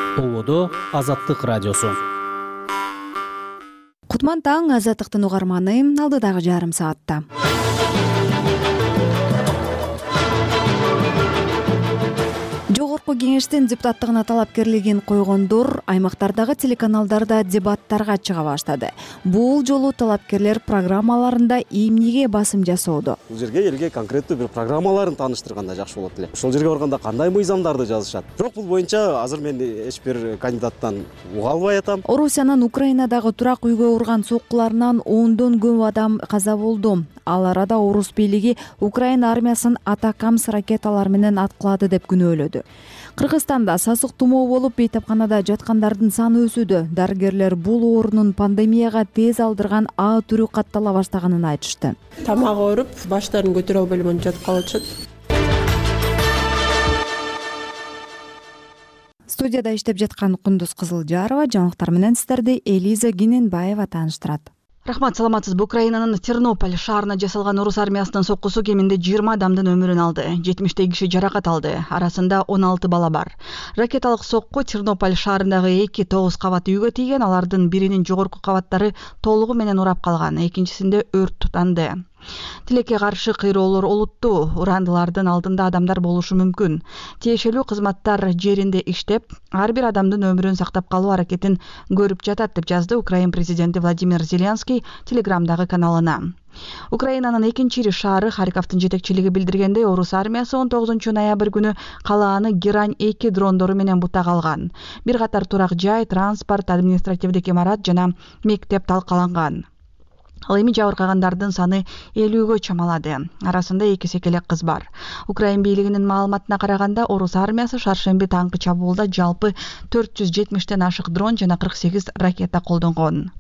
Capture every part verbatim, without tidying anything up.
Болоодо Азаттык радиосу. Кутман таң, Азаттыктын угарманы, алдыдагы жарым саатта. Жогорку кеңештин депутаттыгына талапкерлигин койгондор аймактардагы телеканалдарда дебаттарга чыга баштады. Бул жолу талапкерлер программаларында эмнеге басым жасоодо? Бул жерге элге конкреттүү бир программаларын тааныштырганда жакшы болот эле. Ошол жерге барганда кандай мыйзамдарды жазышат? Бирок бул боюнча азыр мен эч бир кандидаттан уга албай атам. Орусиянын Украинадагы турак үйгө урган соккуларынан ондон көп адам каза болду. Ал арада орус бийлиги Украина армиясын Атакамс ракеталар менен аткылады деп күнөөлөдү. Кыргызстанда сасык тумоо болуп бейтапканада жаткандардын саны өсүүдө. Дарыгерлер бул оорунун пандемияга тез алдырган А түрү каттала баштаганын айтышты. Тамак ооруп, баштарын көтөрө албай эле жатып калышат. Студияда иштеп жаткан Кундуз Кызылжарова жаңылыктар менен сиздерди Элиза Гиненбаева тааныштырат. Рахмат, саламатсызбы. Украинанын Тернополь шаарына жасалган орус армиясынын соккусу кеминде жыйырма адамдын өмүрүн алды. жетимиштей киши жаракат алды. Арасында он алты бала бар. Ракеталык сокку Тернополь шаарындагы эки тогуз кабат үйгө тийген. Алардын биринин жогорку кабаттары толугу менен урап калган, экинчисинде өрт тутанды. Тилекке каршы кыйроолор олуттуу. Урандылардын алдында адамдар болушу мүмкүн. Тиешелүү кызматтар жеринде иштеп, ар бир адамдын өмүрүн сактап калуу аракетин көрүп жатат деп жазды Украин президенти Владимир Зеленский Телеграмдагы каналына. Украинанын экинчи ири шаары Харьковдун жетекчилиги билдиргендей, орус армиясы он тогузунчу ноябрь күнү калааны Герань эки дрондору менен бутага алган. Бир катар турак жай, транспорт, административдик имарат жана мектеп талкаланган. Ал эми жабыркагандардын саны элүүгө чамалады. Арасында эки секелек кыз бар. Украин бийлигинин маалыматына караганда, орус армиясы шаршемби таңкы чабуулда жалпы төрт жүз жетимиштен ашык дрон жана кырк сегиз ракета колдонгон.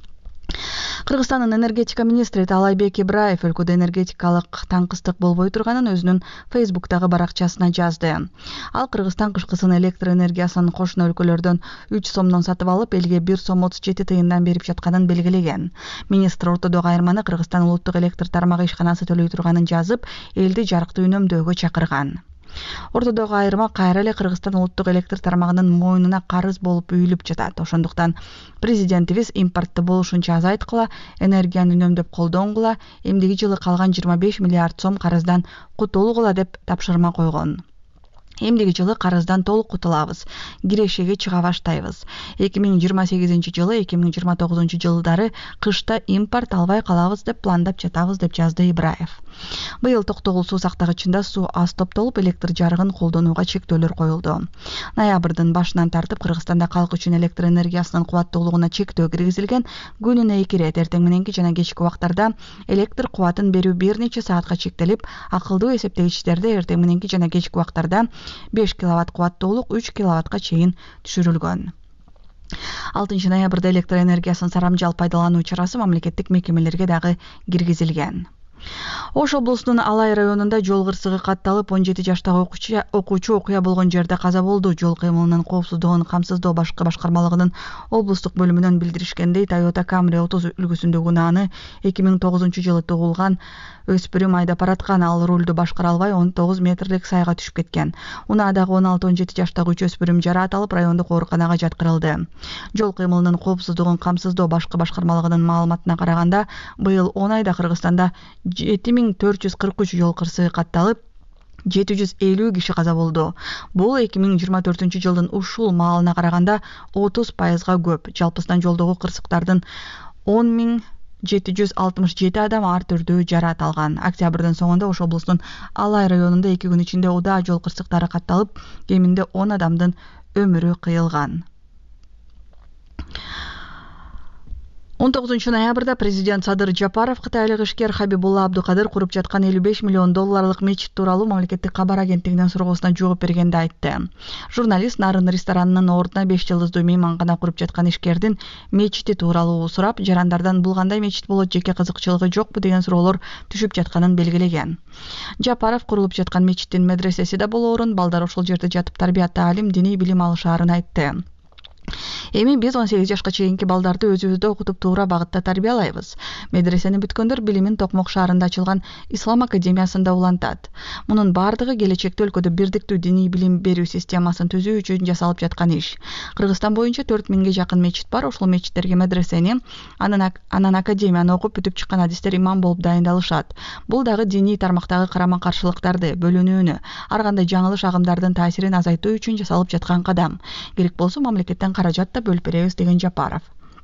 Кыргызстандын энергетика министри Таалайбек Ибраев өлкөдө энергетикалык таңкыстык болбой турганын өзүнүн Фейсбуктагы баракчасына жазды. Ал Кыргызстан кышкысын электр энергиясын кошуна өлкөлөрдөн үч сомдон сатып алып, элге бир сом отуз жети тыйындан берип жатканын белгилеген. Министр ортодогу айырманы Кыргызстан улуттук электр тармагы ишканасы төлөй турганын жазып, элди жарыктуу үнөмдөөгө чакырган. Ортодогу айырма кайра эле Кыргызстан улуттук электр тармагынын мойнуна карыз болуп үйүлүп жатат. Ошондуктан президентибиз импортты болушунча азайткыла, энергияны үнөмдөп колдонгула, эмдиги жылы калган жыйырма беш миллиард сом карыздан кутулгула деп тапшырма койгон. Эмдиги жылы карыздан толук кутулабыз, кирешеге чыга баштайбыз. эки миң жыйырма сегизинчи жылы, эки миң жыйырма тогузунчу жылдары кышта импорт албай калабыз деп пландап жатабыз деп жазды Ибраев. Быйыл токтогул суу сактагычында суу аз топтолуп, электр жарыгын колдонууга чектөөлөр коюлду. Ноябрдын башынан тартып Кыргызстанда калк үчүн электр энергиясынын кубаттуулугуна чектөө киргизилген. Күнүнө эки ирет эртең мененки жана кечки убактарда электр кубатын берүү бир нече саатка чектелип, акылдуу эсептегичтерде эртең мененки жана кечки убактарда беш киловатт кубаттуулук үч киловаттка чейин түшүрүлгөн. алтынчы ноябрда электр энергиясын сарамжал пайдалануу чарасы мамлекеттик мекемелерге дагы киргизилген. Ош облусунун Алай районунда жол кырсыгы катталып, он жети жаштагы окуучу окуя болгон жерде каза болду. Жол кыймылынын коопсуздугун камсыздоо башкы башкармалыгынын облустук бөлүмүнөн билдиришкендей, Toyota Camry отуз үлгүсүндөгү унааны эки миң тогузунчу жылы туулган өспүрүм айдап бараткан. Ал рулду башкара албай он тогуз метрлик сайга түшүп кеткен. Унаадагы он алты он жети жаштагы үч өспүрүм жараат алып, райондук ооруканага жаткырылды. Жол кыймылынын коопсуздугун камсыздоо башкы башкармалыгынын маалыматына караганда, быйыл он айда Кыргызстанда жети миң төрт жүз кырк үч жол кырсыгы катталып, жети жүз элүү киши каза болду. Бул эки миң жыйырма төртүнчү жылдын ушул маалына караганда отуз пайызга көп. Жалпысынан жолдогу кырсыктардын он миң жети жүз алтымыш жети адам ар түрдүү жараат алган. Октябрдын соңунда Ош облусунун Алай районунда эки күн ичинде удаа жол кырсыктары катталып, кеминде он адамдын өмүрү кыйылган. он тогузунчу ноябрда президент Садыр Жапаров кытайлык ишкер Хабибулла Абдукадыр куруп жаткан элүү беш миллион долларлык мечит тууралуу мамлекеттик кабар агенттигинин суроосуна жооп бергенде айтты. Журналист Нарын ресторанынын ордуна беш жылдыздуу мейманкана куруп жаткан ишкердин мечити тууралуу сурап, жарандардан бул кандай мечит болот, жеке кызыкчылыгы жокпу деген суроолор түшүп жатканын белгилеген. Жапаров курулуп жаткан мечиттин медресеси да болоорун, балдар ошол жерде жатып тарбия таалим, диний билим алышаарын айтты. Эми биз он сегиз жашка чейинки балдарды өзүбүздө окутуп туура багытта тарбиялайбыз. Медресени бүткөндөр билимин Токмок шаарында ачылган Ислам академиясында улантат. Мунун бардыгы келечекте өлкөдө бирдиктүү диний билим берүү системасын түзүү үчүн жасалып жаткан иш. Кыргызстан боюнча төрт миңге жакын мечит бар. Ошол мечиттерге медресени, анан анан академияны окуп бүтүп чыккан адистер имам болуп дайындалышат. Бул дагы диний тармактагы карама-каршылыктарды, бөлүнүүнү, ар кандай жаңылыш агымдардын таасирин азайтуу үчүн жасалып жаткан кадам. Керек болсо мамлекеттен каражат да бөлүп беребиз деген Жапаров.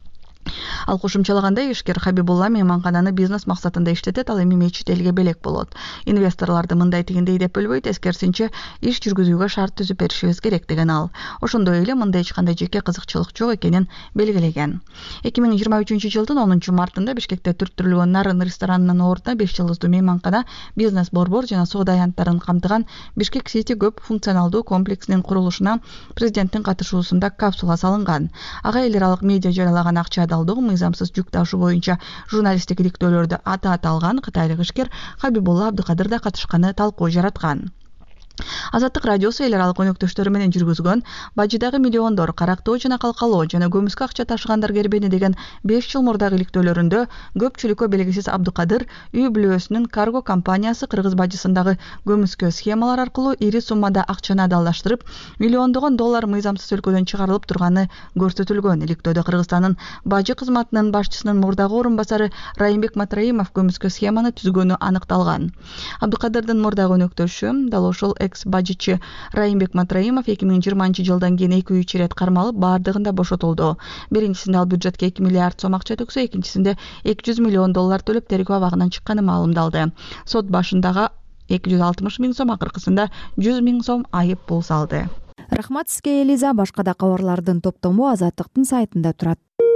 Ал кошумчалагандай, ишкер Хабибулла мейманкананы бизнес максатында иштетет, ал эми мечит элге белек болот. Инвесторлорду мындай тигиндей деп бөлбөйт, эскерсинче иш жүргүзүүгө шарт түзүп беришибиз керек деген ал. Ошондой эле мындай эч кандай жеке кызыкчылык жок экенин белгилеген. эки миң жыйырма үчүнчү жылдын онунчу мартында Бишкекте түрттүрүлгөн Нарын ресторанынын ордуна беш жылдыздуу мейманкана, бизнес борбор жана соода аянттарын камтыган Бишкек Сити көп функционалдуу комплексинин курулушуна президенттин катышуусунда капсула салынган. Ага эл аралык медиа жарыялаган акча адалдыгы, мыйзамсыз жүк ташуу боюнча журналисттик иликтөөлөрдү ата-ата алган кытайлык ишкер Хабибулла Абдыкадыр да катышканы талкуу жараткан. Азаттык радиосу эл аралык өнөктөштөрү менен жүргүзгөн Бажыдагы миллиондор, Карактоо жана Калкалоо жана көмүскө акча ташыгандар кербени деген беш жыл мурдагы иликтөөлөрүндө көпчүлүккө белгисиз Абдыкадыр үй бүлөсүнүн карго компаниясы Кыргыз бажысындагы көмүскө схемалар аркылуу ири суммада акчаны адалдаштырып, миллиондогон доллар мыйзамсыз өлкөдөн чыгарылып турганы көрсөтүлгөн. Иликтөөдө Кыргызстандын бажы кызматынын башчысынын мурдагы орун басары Райымбек Матраимов көмүскө схеманы түзгөнү аныкталган. Абдыкадырдын мурдагы өнөктөшү дал ошол экс-бажычы Райымбек Матраимов эки миң жыйырманчы жылдан кийин эки үч ирет кармалып, бардыгында бошотулду. Биринчисинде ал бюджетке эки миллиард сом акча төксө, экинчисинде эки жүз миллион доллар төлөп тергөө абагынан чыкканы маалымдалды. Сот башындагы эки жүз алтымыш миң сом, акыркысында жүз миң сом айып пул салды. Рахмат сизге, Элиза. Башка да кабарлардын топтому Азаттыктын сайтында турат.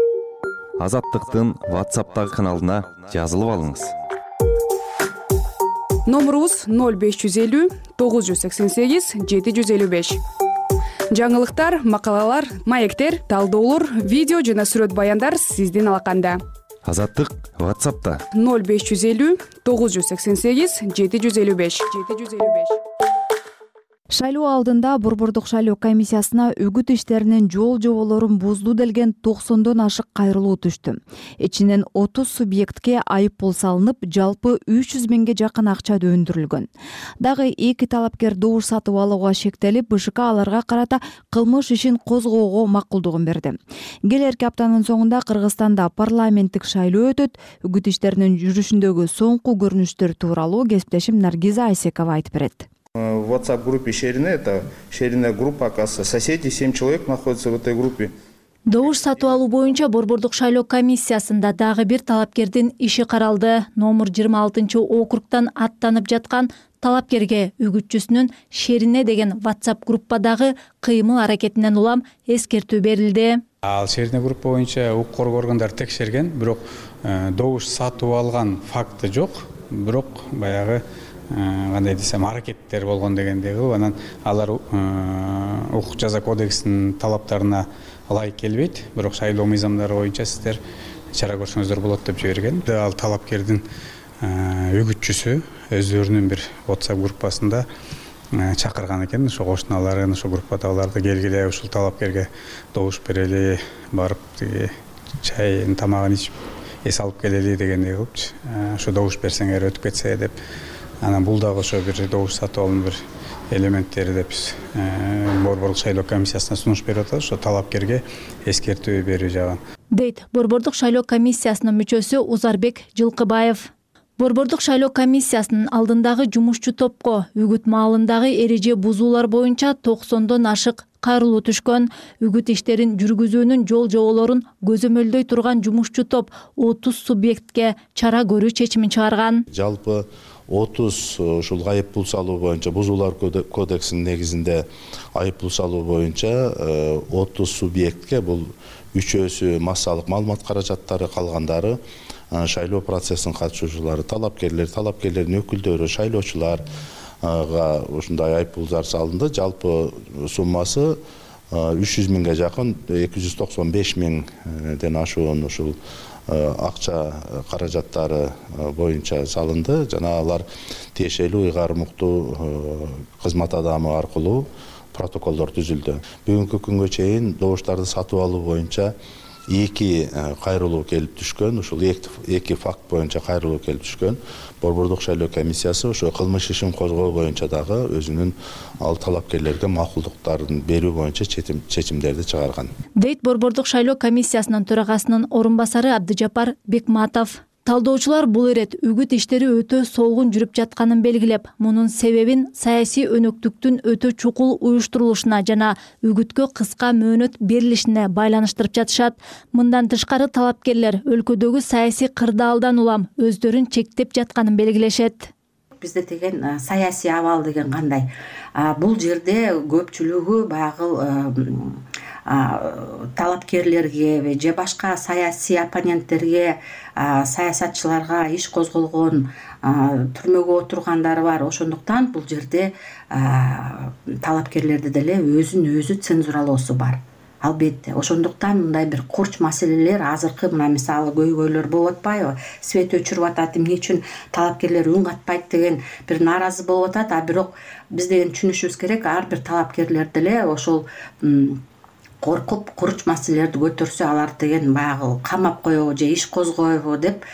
Азаттыктын WhatsApp'тагы каналына жазылып алыңыз. Номерубуз ноль беш жүз элүү тогуз жүз сексен сегиз жети жүз элүү беш. Жаңылыктар, макалалар, маектер, талдоолор, видео жана сүрөт баяндар сиздин алаканда. Азаттык WhatsApp'та ноль беш жүз элүү тогуз жүз сексен сегиз жети жүз элүү беш. Шайлоо алдында Борбордук шайлоо комиссиясына үгүт иштеринин жол жоболорун бузду делген токсондон ашык кайрылуу түштү. Ичинен отуз субъектке айып пул салынып, жалпы үч жүз миңге жакын акча өндүрүлгөн. Дагы эки талапкер добуш сатып алууга шектелип, БШК аларга карата кылмыш ишин козгоого макулдугун берди. Келерки аптанын соңунда Кыргызстанда парламенттик шайлоо өтөт. Үгүт иштеринин жүрүшүндөгү соңку көрүнүштөр тууралуу кесиптешим Наргиза Айсекова айтып берет. В WhatsApp-группе Шерине, это Шерине группа, оказывается, соседи, семь человек находятся в этой группе. Добуш сатып алуу боюнча Борбордук шайлоо комиссиясында дагы бир талапкердин иши каралды. Номер жыйырма алтынчы округтан аттанып жаткан талапкерге үгүтчүсүнүн Шерине деген WhatsApp группадагы кыймыл аракетинен улам эскертүү берилди. Ал Шерине группа боюнча укук коргоо органдары текшерген, бирок добуш сатып алган факты жок, бирок баягы кандай десем аракеттер болгон дегендеги, анан алар укук жаза кодексинин талаптарына ылайык келбейт, бирок шайлоо мыйзамдары боюнча сиздер чара көрсөңүздөр болот деп жиберген. Ал талапкердин үгүтчүсү өздөрүнүн бир WhatsApp группасында чакырган экен, ошо кошуналарын, ошо группадагыларды келгиле, ушул талапкерге добуш берели, барып тиги чай тамагын ичип эс алып келели дегендей кылыпчы. Ошо добуш берсеңер өтүп кетсе деп. Анан бул дагы ошо бир добуш сатып алуунун бир элементтери деп биз Борбордук шайлоо комиссиясына сунуш берип атабыз. Ошо талапкерге эскертүү берүү жагын. Дейт Борбордук шайлоо комиссиясынын мүчөсү Узарбек Жылкыбаев. Борбордук шайлоо комиссиясынын алдындагы жумушчу топко үгүт маалындагы эреже бузуулар боюнча токсондон ашык кайрылуу түшкөн. Үгүт иштерин жүргүзүүнүн жол жоболорун көзөмөлдөй турган жумушчу топ отуз субъектке чара көрүү чечимин чыгарган. Жалпы отуз ушул айып пул салуу боюнча, бузуулар кодексинин негизинде айып пул салуу боюнча отуз субъектке, бул үчөөсү массалык маалымат каражаттары, калгандары шайлоо процессинин катышуучулары, талапкерлер, талапкерлердин өкүлдөрү, шайлоочуларга ушундай айып пулдар салынды. Жалпы суммасы үч жүз миңге жакын, эки жүз токсон беш миңден ашуун ушул акча каражаттары боюнча салынды. Жана алар тиешелүү ыйгарым уктуу кызмат адамы аркылуу протоколдор түзүлдү. Бүгүнкү күнгө чейин добуштарды сатып алуу боюнча эки кайрылуу келип түшкөн. Ушул эки факт боюнча кайрылуу келип түшкөн. Борбордук шайлоо комиссиясы ошо кылмыш ишин козгоо боюнча дагы өзүнүн ал талапкерлерге макулдуктарын берүү боюнча чечимдерди чыгарган. Дейт Борбордук шайлоо комиссиясынын төрагасынын орун басары Абдыжапар Бекматов. Талдоочулар бул ирет үгүт иштери өтө солгун жүрүп жатканын белгилеп, мунун себебин саясий өнөктүктүн өтө чукул уюштурулушуна жана үгүткө кыска мөөнөт берилишине байланыштырып жатышат. Мындан тышкары талапкерлер өлкөдөгү саясий кырдаалдан улам өздөрүн чектеп жатканын белгилешет. Бизде деген саясий абал деген кандай? Бул жерде көпчүлүгү баягы талапкерлерге же башка саясий оппоненттерге, саясатчыларга иш козголгон, түрмөгө отургандары бар. Ошондуктан бул жерде талапкерлерди деле өзүн өзү цензуралоосу бар. Албетте, ошондуктан мындай бир курч маселелер азыркы мына мисалы көйгөйлөр болуп атпайбы? Свет өчүрүп атат, эмне үчүн талапкерлер үн катпайт деген бир нааразы болуп атат. А бирок биз деген түшүнүшүбүз керек, ар бир талапкерлер деле ошол коркуп курч маселелерди көтөрсө алар деген баягы камап коебу же иш козгойбу деп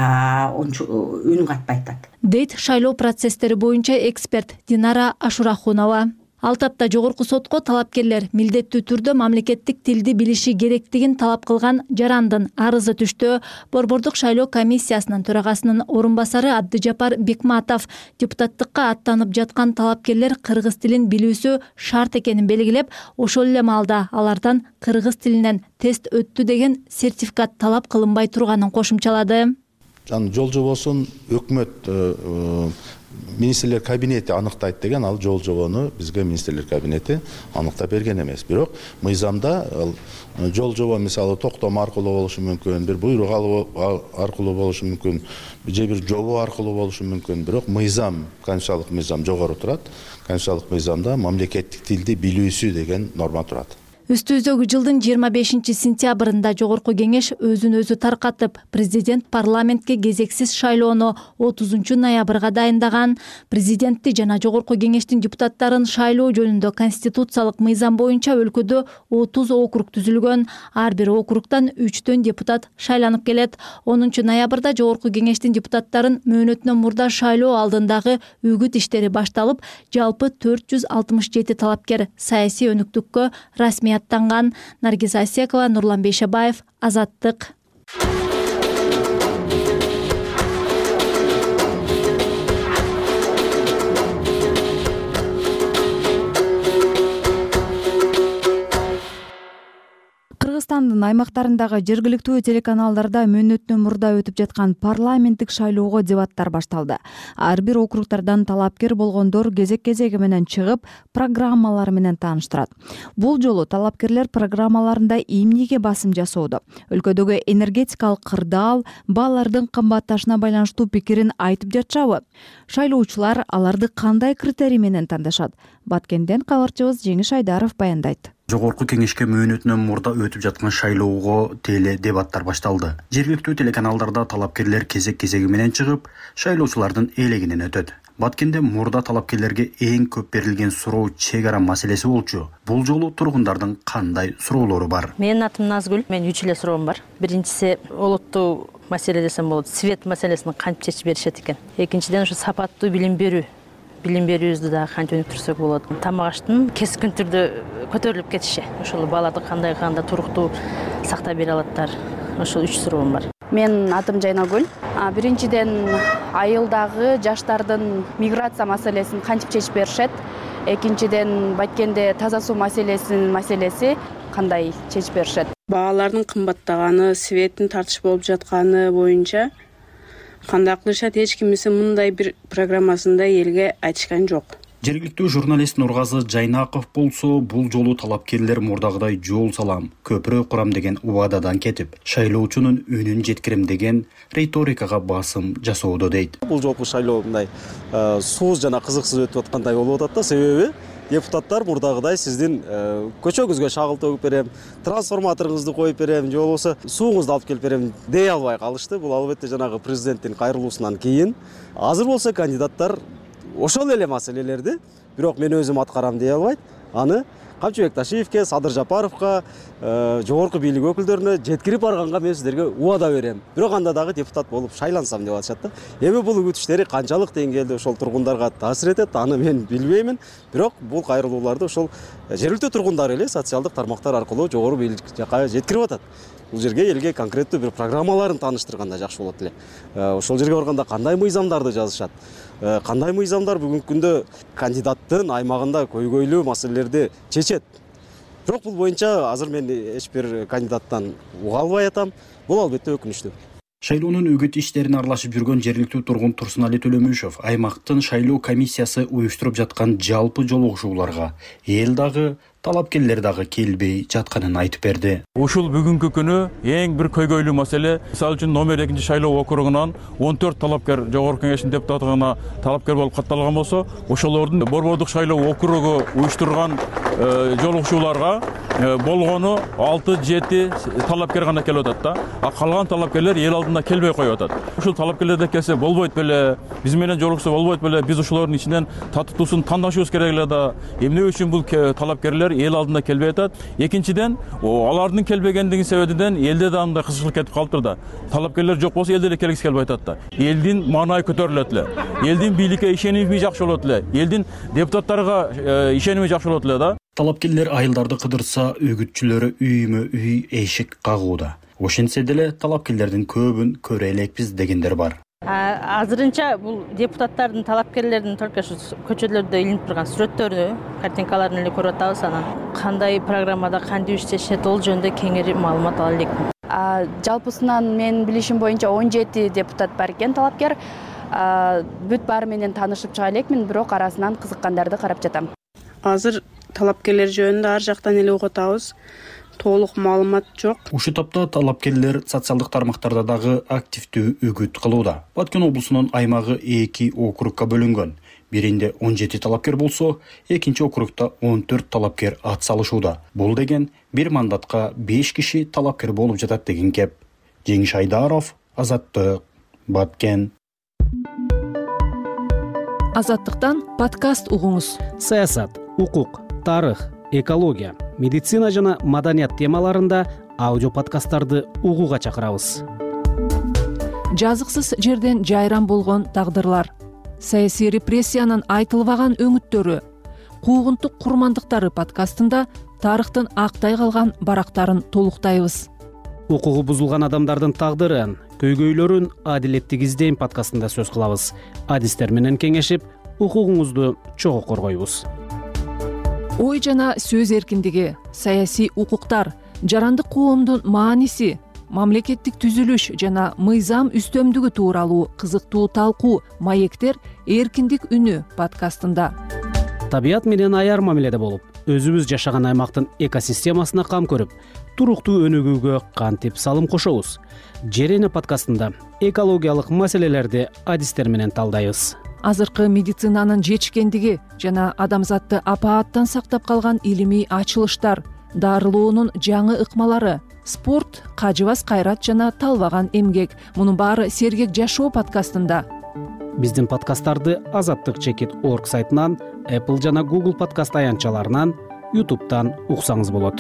үн катпайт атат. Дейт шайлоо процесстери боюнча эксперт Динара Ашурахунова. Ал тапта жогорку сотко талапкерлер милдеттүү түрдө мамлекеттик тилди билиши керектигин талап кылган жарандын арызы түштү. Борбордук шайлоо комиссиясынын төрагасынын орун басары Абдыжапар Бекматов депутаттыкка аттанып жаткан талапкерлер кыргыз тилин билүүсү шарт экенин белгилеп, ошол эле маалда алардан кыргыз тилинен тест өттү деген сертификат талап кылынбай турганын кошумчалады. Жол жобосун өкмөт министрлер кабинети аныктайт деген ал жол жобону бизге министрлер кабинети аныктап берген эмес. Бирок мыйзамда жол жобо мисалы токтом аркылуу болушу мүмкүн, бир буйрук аркылуу болушу мүмкүн, же бир жобо аркылуу болушу мүмкүн. Бирок мыйзам, конституциялык мыйзам жогору турат. Конституциялык мыйзамда мамлекеттик тилди билүүсү деген норма турат. Үстүбүздөгү жылдын жыйырма бешинчи сентябрында жогорку кеңеш өзүн өзү таркатып, президент парламентке кезексиз шайлоону отузунчу ноябрга дайындаган. Президентти жана жогорку кеңештин депутаттарын шайлоо жөнүндө конституциялык мыйзам боюнча өлкөдө отуз округ түзүлгөн. Ар бир округтан үчтөн депутат шайланып келет. онунчу ноябрда жогорку кеңештин депутаттарын мөөнөтүнөн мурда шайлоо алдындагы үгүт иштери башталып, жалпы төрт жүз алтымыш жети талапкер саясий өнүктүккө расмий аттанган. Наргиз Асекова, Нурлан Бейшебаев, Азаттык. Кыргызстандын аймактарындагы жергиликтүү телеканалдарда мөөнөтүнөн мурда өтүп жаткан парламенттик шайлоого дебаттар башталды. Ар бир округтардан талапкер болгондор кезек-кезеги менен чыгып, программалары менен тааныштырат. Бул жолу талапкерлер программаларында эмнеге басым жасоодо, өлкөдөгү энергетикалык кырдаал, баалардын кымбатташына байланыштуу пикирин айтып жатышабы? Шайлоочулар аларды кандай критерий менен тандашат? Баткенден кабарчыбыз Жеңиш Айдаров баяндайт. Жогорку кеңешке мөөнөтүнөн мурда өтүп жаткан шайлоого теле дебаттар башталды. Жергиликтүү телеканалдарда талапкерлер кезек-кезеги менен чыгып, шайлоочулардын элегинен өтөт. Баткенде мурда талапкерлерге эң көп берилген суроо чек ара маселеси болчу. Бул жолу тургундардын кандай суроолору бар? Менин атым Назгүл. Мен үч эле суроом бар. Биринчиси олуттуу маселе десем болот. Свет маселесин кантип чечип беришет экен. Экинчиден ушу сапаттуу билим берүү. Билим берүүбүздү дагы кантип өнүктүрсөк болот. Тамак аштын кескин түрдө көтөрүлүп кетиши. Ошол баларды кандай кандай туруктуу сактап бере алаттар. Ошол үч суроом бар. Мен атым Жайнагүл. Биринчиден айылдагы жаштардын миграция маселесин кантип чечип беришет. Экинчиден Баткенде таза суу маселесинин маселеси кандай чечип беришет. Баалардын кымбаттаганы, светтин тартыш болуп жатканы боюнча кандай кылышат, эч кимиси мындай бир программасында элге айтышкан жок. Жергиликтүү журналист Нургазы Жайнаков болсо, бул жолу талапкерлер мурдагыдай жол салам, көпүрө курам деген убададан кетип, шайлоочунун үнүн жеткирем деген риторикага басым жасоодо дейт. Бул жолку шайлоо мындай сууз жана кызыксыз өтүп аткандай болуп атат да, себеби депутаттар мурдагыдай сиздин көчөгүзгө шагыл төгүп берем, трансформаторуңузду коюп берем, же болбосо сууңузду алып келип берем дей албай калышты. Бул албетте жанагы президенттин кайрылуусунан кийин. Азыр болсо кандидаттар ошол эле маселелерди, бирок мен өзүм аткарам дей албайт. аны Камчы Бекташиевке, Садыр Жапаровка, жогорку бийлик өкүлдөрүнө жеткирип барганга мен сиздерге убада берем. Бирок анда дагы депутат болуп шайлансам деп атышат да. Эми бул үгүтүштери канчалык деңгээлде ошол тургундарга таасир этет, аны мен билбеймин. Бирок бул кайрылууларды ошол жергиликтүү тургундар эле социалдык тармактар аркылуу жогору бийлик жака жеткирип атат. Бул жерге элге конкреттүү бир программаларын тааныштырганда жакшы болот эле. Ошол жерге барганда кандай мыйзамдарды жазышат, кандай мыйзамдар бүгүнкү күндө кандидаттын аймагында көйгөйлүү маселелерди чечет. Бирок бул боюнча азыр мен эч бир кандидаттан уга албай атам. Бул албетте өкүнүчтүү. Шайлоонун үгүт иштерине аралашып жүргөн жергиликтүү тургун Турсунали Төлөмүшев аймактын шайлоо комиссиясы уюштуруп жаткан жалпы жолугушууларга эл дагы талапкерлер дагы келбей жатканын айтып берди. Ушул бүгүнкү күнү эң бир көйгөйлүү маселе. Мисалы үчүн номер экинчи шайлоо округунан он төрт талапкер жогорку кеңештин депутаттыгына талапкер болуп катталган болсо, ошолордун Борбордук шайлоо округу уюштурган жолугушууларга болгону алты жети талапкер гана келип атат да. А калган талапкерлер эл алдына келбей коюп атат. Ушул талапкерлерде келсе болбойт беле, биз менен жолукса болбойт беле, биз ошолордун ичинен татыктуусун тандашыбыз керек эле да. Эмне үчүн бул талапкерлер эл алдында келбей атат? Экинчиден, алардын келбегендигин себебинен элде да андай кызыкчылык кетип калыптыр да. Талапкерлер жок болсо элде эле келгиси келбей атат да. Элдин маанайы көтөрүлөт эле. Элдин бийликке ишеними жакшы болот эле. Элдин депутаттарга ишеними жакшы болот эле да. Талапкерлер айылдарды кыдырса, үгүтчүлөрү үймө үй эшик кагууда. Ошентсе деле талапкерлердин көбүн көрө элекпиз дегендер бар. Азырынча бул депутаттардын талапкерлердин только көчөлөрдө илинип турган сүрөттөрү, картинкаларын эле көрүп атабыз. Анан кандай программада кантип иштешет, ол жөнүндө кеңири маалымат ала элекмин. Жалпысынан мен билишим боюнча он жети депутат бар экен талапкер. Бүт баары менен таанышып чыга элекмин, бирок арасынан кызыккандарды карап жатам. Азыр талапкерлер жөнүндө ар жактан эле угуп атабыз. Толук маалымат жок. Ушул тапта талапкерлер социалдык тармактарда дагы активдүү үгүт кылууда. Баткен облусунун аймагы эки округка бөлүнгөн. Биринде он жети талапкер болсо, экинчи округта он төрт талапкер ат салышууда. Бул деген бир мандатка беш киши талапкер болуп жатат деген кеп. Жеңиш Айдаров, Азаттык, Баткен. Азаттыктан подкаст угуңуз. Саясат, укук, тарых, экология, медицина жана маданият темаларында аудио подкасттарды угууга чакырабыз. Жазыксыз жерден жайран болгон тагдырлар, саясий репрессиянын айтылбаган өңүттөрү, куугунтук курмандыктары подкастында тарыхтын актай калган барактарын толуктайбыз. Укугу бузулган адамдардын тагдырын, көйгөйлөрүн адилеттик издейм подкастында сөз кылабыз. Адистер менен кеңешип, укугуңузду чогуу коргойбуз. Ой жана сөз эркиндиги, саясий укуктар, жарандык коомдун мааниси, мамлекеттик түзүлүш жана мыйзам үстөмдүгү тууралуу кызыктуу талкуу маектер эркиндик үнү подкастында. Табият менен аяр мамиледе болуп, өзүбүз жашаган аймактын экосистемасына кам көрүп, туруктуу өнүгүүгө кантип салым кошобуз. Жерене подкастында экологиялык маселелерди адистер менен талдайбыз. Азыркы медицинанын жетишкендиги жана адамзатты апааттан сактап калган илимий ачылыштар, дарылоонун жаңы ыкмалары, спорт, кажыбас кайрат жана талбаган эмгек. Мунун баары сергек жашоо подкастында. Биздин подкасттарды азаттык чекит точка орг сайтынан, Apple жана Google подкаст аянтчаларынан, YouTube'дан уксаңыз болот.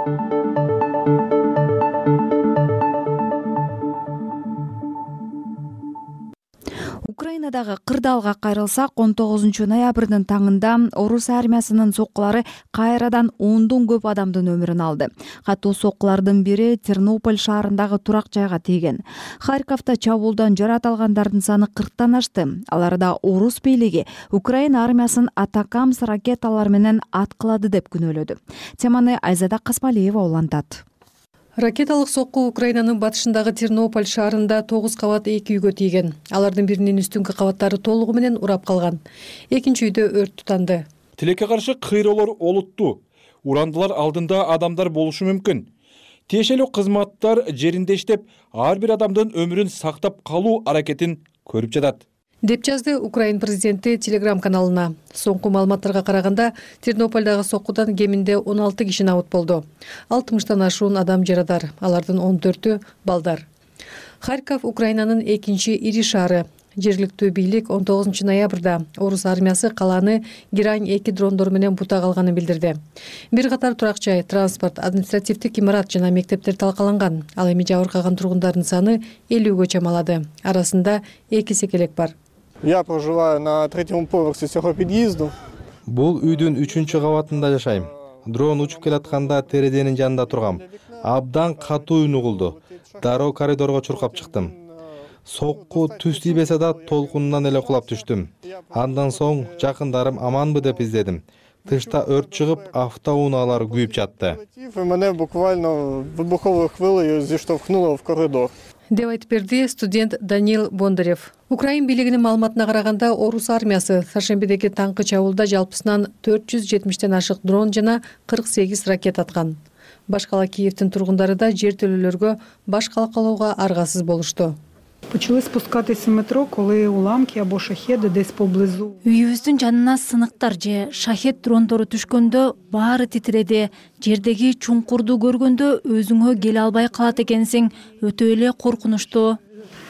Украинадагы кырдаалга кайрылсак, он тогузунчу ноябрдын таңында орус армиясынын соккулары кайрадан ондон көп адамдын өмүрүн алды. Катуу соккулардын бири Тернополь шаарындагы турак жайга тийген. Харьковто чабуулдан жарат алгандардын саны кырктан ашты. Аларда орус бийлиги Украина армиясын атакамс ракеталар менен аткылады деп күнөөлөдү. Теманы Айзада Каспалиева улантат. Ракеталык сокку Украинанын батышындагы Тернополь шаарында тогуз кабат эки үйгө тийген. Алардын биринин үстүңкү кабаттары толугу менен урап калган. Экинчи үйдө өрт тутанды. Тилекке каршы кыйроолор олуттуу. Урандылар алдында адамдар болушу мүмкүн. Тиешелүү кызматтар жеринде иштеп, ар бир адамдын өмүрүн сактап калуу аракетин көрүп жатат, деп жазды Украин президенти Телеграм каналына. Соңку маалыматтарга караганда, Тернопольдагы соккудан кеминде он алты киши набыт болду. алтымыштан ашуун адам жарадар, алардын он төртү балдар. Харьков Украинанын экинчи ири шаары. жергиликтүү бийлик он тогузунчу ноябрда орус армиясы каланы герань эки дрондору менен бутак алганын билдирди. Бир катар турак жай, транспорт, административдик имарат жана мектептер талкаланган. Ал эми жабыркаган тургундардын саны элүүгө чамалады. Арасында эки секелек бар. Я проживаю на третьем поверхе цього під'їзду. Бул үйдүн үчүнчү кабатында жашайм. Дрон учуп келатканда терезенин жанында тургам. Абдан катуу үн угулду. Дароо коридорго чуркап чыктым. Сокку түз тийбесе да толкунунан эле кулап түштүм. Андан соң жакындарым аманбы деп издедим. Тышта өрт чыгып, автоунаалар күйүп жатты. Мене буквально вибуховою хвилею зіштовхнуло в коридор. деп айтып берди студент Даниил Бондарев. Украин бийлигинин маалыматына караганда, орус армиясы Саршембидеги таңкы чабуулда жалпысынан төрт жүз жетимиштен ашык дрон жана кырк сегиз ракет аткан. Баш кала Киевдин тургундары да жер төлөөлөргө баш калкалоого аргасыз болушту. Почали спускатися метро, коли уламки або шахеди десь поблизу. Үйүбүздүн жанына сыныктар же шахет дрондору түшкөндө баары титиреди. Жердеги чуңкурду көргөндө өзүңө келе албай калат экенсиң. Өтө эле коркунучтуу.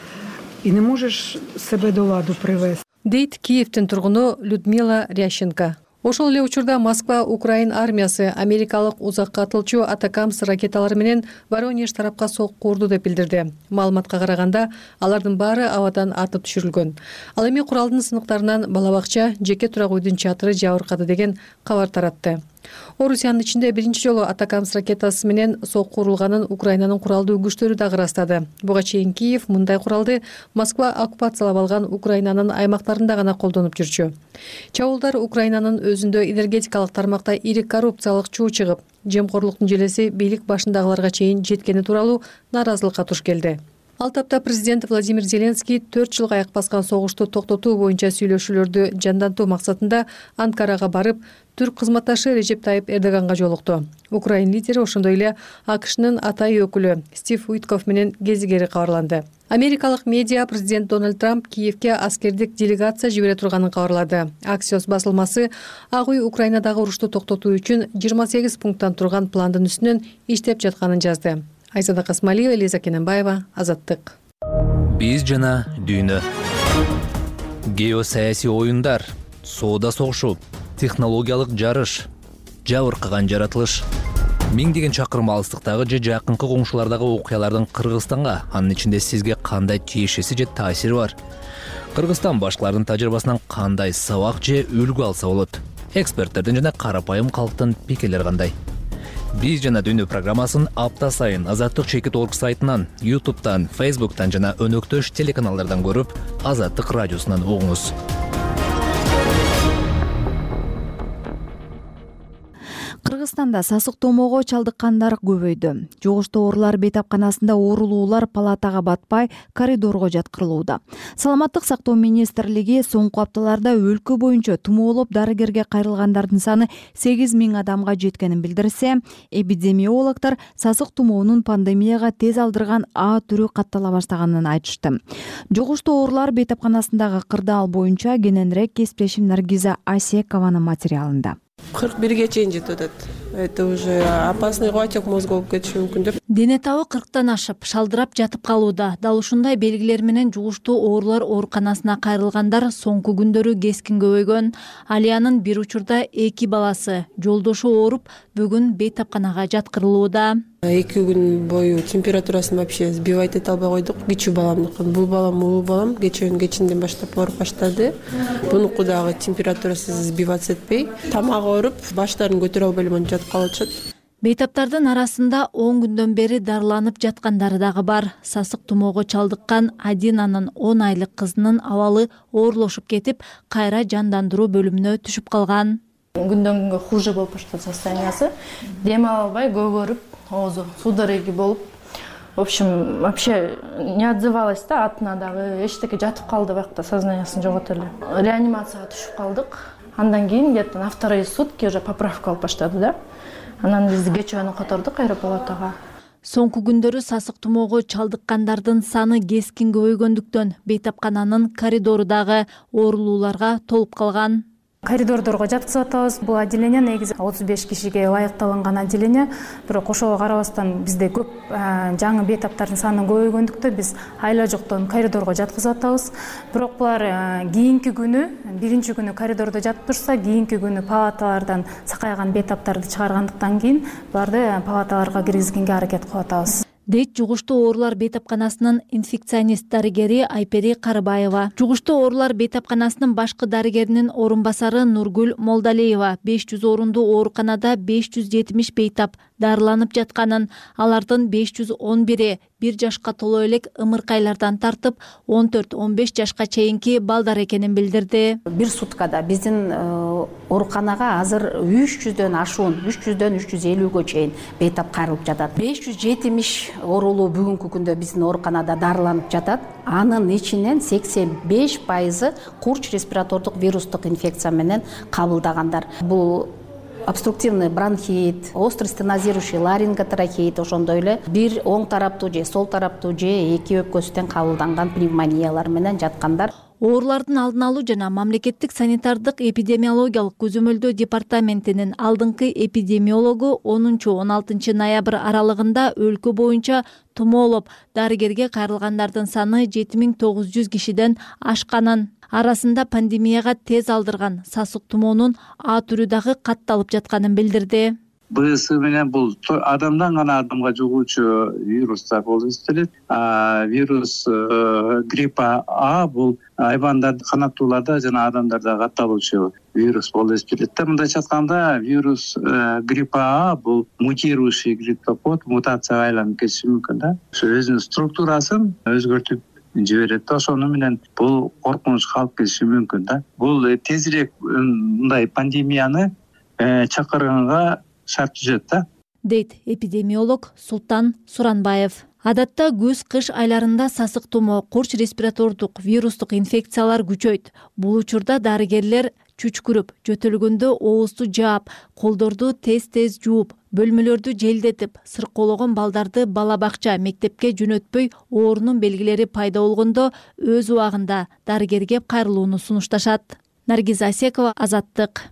И не можеш себе до ладу привести. Дейт Киевдин тургуну Людмила Рященко. Ошол эле учурда Москва Украин армиясы америкалык узакка атылчу Атакамс ракеталары менен Воронеж тарапка сокку урду деп билдирди. Маалыматка караганда, алардын баары абадан атып түшүрүлгөн. Ал эми куралдын сыныктарынан балабакча, жеке турак үйдүн чатыры жабыркады деген кабар таратты. Орусиянын ичинде биринчи жолу Атакамс ракетасы менен сокку урулганын Украинанын куралдуу күчтөрү дагы ырастады. Буга чейин Киев мындай куралды Москва оккупациялап алган Украинанын аймактарында гана колдонуп жүрчү. Чабуулдар Украинанын өзүндө энергетикалык тармакта ири коррупциялык чуу чыгып, жемкорлуктун желеси бийлик башындагыларга чейин жеткени тууралуу наразылыкка туш келди. Ал тапта президент Владимир Зеленский төрт жылга аяк баскан согушту токтотуу боюнча сүйлөшүүлөрдү жандантуу максатында Анкарага барып, түрк кызматташы Режеп Тайып Эрдоганга жолукту. Украин лидери ошондой эле АКШнын атайын өкүлү Стив Уитков менен кезигери кабарланды. Америкалык медиа президент Дональд Трамп Киевге аскердик делегация жибере турганын кабарлады. Аксиос басылмасы Ак үй Украинадагы урушту токтотуу үчүн жыйырма сегиз пункттан турган пландын үстүнөн иштеп жатканын жазды. Айзада Касмалиева, Лиза Кененбаева, Азаттык. Биз жана дүйнө. Геосаясий оюндар, соода согушу, технологиялык жарыш, жабыркаган жаратылыш. Миңдеген чакырым алыстыктагы же жакынкы коңшулардагы окуялардын Кыргызстанга, анын ичинде сизге кандай тиешеси же таасири бар? Кыргызстан башкалардын тажрыйбасынан кандай сабак же үлгү алса болот? Эксперттердин жана карапайым калктын пикирлери кандай? Биз жана дүйнө программасын апта сайын Азаттык чекит точка орг сайтынан, ютубтан, фейсбуктан жана өнөктөш телеканалдардан көрүп, Азаттык радиосунан угуңуз. Кыргызстанда сасык томоого чалдыккандар көбөйдү. Жугуштуу оорулар бейтапканасында оорулуулар палатага батпай коридорго жаткырылууда. Саламаттык сактоо министрлиги соңку апталарда өлкө боюнча тумоолоп дарыгерге кайрылгандардын саны сегиз миң адамга жеткенин билдирсе, эпидемиологдор сасык тумоонун пандемияга тез алдырган А түрү каттала баштаганын айтышты. Жугуштуу оорулар бейтапканасындагы кырдаал боюнча кененирээк кесиптешим Наргиза Асекованын материалында. кырк бирге чейин жетип атат. Это уже опасный отек мозга болуп кетиши мүмкүн деп. Дене табы кырктан ашып, шалдырап жатып калууда. Дал ушундай белгилер менен жугуштуу оорулар ооруканасына кайрылгандар соңку күндөрү кескин көбөйгөн. Алиянын бир учурда эки баласы жолдошу ооруп, бүгүн бейтапканага жаткырылууда. Эки күн бою температурасын вообще сбивать эте албай койдук. Кичүү баламдыкын, бул балам, бул балам кечөөнүн кечинден баштап ооруп баштады. Бунуку дагы температурасы сбиваться этпей, тамагы ооруп, баштарын көтөрө албай эле жатып калып атышат. Бейтаптардын арасында он күндөн бери дарыланып жаткандары дагы бар. Сасык тумоого чалдыккан Адинанын он айлык кызынын абалы оорлошуп кетип, кайра жандандыруу бөлүмүнө түшүп калган. Күндөн күнгө хуже болуп баштады состояниясы. Дем ала албай, көгөрүп, оозу судороги болуп, в общем, вообще не отзывалась да, атына дагы эчтеке жатып калды, бакта сознаниясын жоготуп эле. Реанимацияга түшүп калдык. Андан кийин где-то на вторые сутки уже поправка алып баштады да. Анан биз кечөөнү котордук кайра палатага. Соңку күндөрү сасык тумоого чалдыккандардын саны кескин көбөйгөндүктөн бейтапкананын коридору дагы оорулууларга толуп калган. коридордорго жаткызып атабыз. Бул отделение негизи отуз беш кишиге ылайыкталган отделение. Бирок ошого карабастан бизде көп жаңы бейтаптардын саны көбөйгөндүктөн биз айла жоктон коридорго жаткызып атабыз. Бирок булар кийинки күнү, биринчи күнү коридордо жатып турса, кийинки күнү палаталардан сакайган бейтаптарды чыгаргандыктан кийин буларды палаталарга киргизгенге аракет кылып атабыз, дейт жугуштуу оорулар бейтапканасынын инфекционист дарыгери Айпери Карыбаева. Жугуштуу оорулар бейтапканасынын башкы дарыгеринин орун басары Нургүл Молдалиева беш жүз орундуу ооруканада беш жүз жетимиш бейтап дарыланып жатканын, алардын беш жүз он бири бир жашка толо элек ымыркайлардан тартып он төрт он беш жашка чейинки балдар экенин билдирди. Бир суткада биздин ооруканага азыр үч жүздөн ашуун, үч жүздөн үч жүз элүүгө чейин бейтап кайрылып жатат. беш жүз жетимиш оорулуу бүгүнкү күндө биздин ооруканада дарыланып жатат. Анын ичинен сексен беш пайызы курч респиратордук вирустук инфекция менен кабылдагандар. Бул обструктивный бронхит, острый стенозирующий ларинготрахеит, ошондой эле бир оң тараптуу же сол тараптуу же эки өпкөсүнөн кабылданган пневмониялар менен жаткандар. Оорулардын алдын алуу жана мамлекеттик санитардык эпидемиологиялык көзөмөлдөө департаментинин алдыңкы эпидемиологу онунчу он алтынчы ноябрь аралыгында өлкө боюнча тумоолоп дарыгерге кайрылгандардын саны жети миң тогуз жүз кишиден ашканын, арасында пандемияга тез алдырган сасык тумоонун А түрү дагы катталып жатканын билдирди. Б С менен бул адамдан гана адамга жугуучу вирустар болуп эсептелет. Вирус гриппа А бул айбандарды, канаттууларда жана адамдарда катталуучу вирус болуп эсептелет. Мындайча айтканда, вирус гриппа А бул мутирующий гриппопод, мутацияга айланып кетиши мүмкүн да. Ошо өзүнүн структурасын өзгөртүп жиберет да, ошону менен бул коркунуч калып кетиши мүмкүн да. Бул тезирээк мындай пандемияны чакырганга шарт түзөт да, дейт эпидемиолог Султан Суранбаев. Адатта күз-кыш айларында сасык тумоо, курч респиратордук вирустук инфекциялар күчөйт. Бул учурда дарыгерлер чүчкүрүп, жөтөлгөндө оозду жаап, колдорду тез-тез жууп, бөлмөлөрдү желдетип, сыркоологон балдарды бала бакча, мектепке жөнөтпөй оорунун белгилери пайда болгондо өз убагында дарыгерге кайрылууну сунушташат. Наргиза Асекова, Азаттык.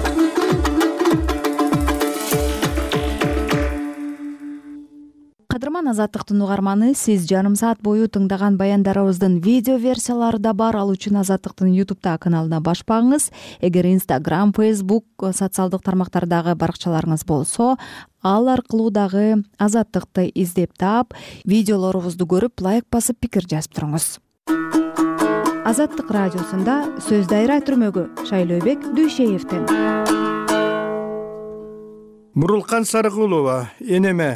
Кадырман Азаттыктын угарманы, сиз жарым саат бою тыңдаган баяндарыбыздын видео версиялары да бар. Ал үчүн Азаттыктын YouTube каналына башпаңыз. Эгер Instagram, Facebook социалдык тармактардагы баракчаларыңыз болсо, ал аркылуу дагы Азаттыкты издеп таап, видеолорубузду көрүп, лайк басып, пикир жазып туруңуз. Азаттык радиосунда сөз дайра түрмөгү Шайлообек Дүйшеевден. Мурулкан Сарыкулова, энеме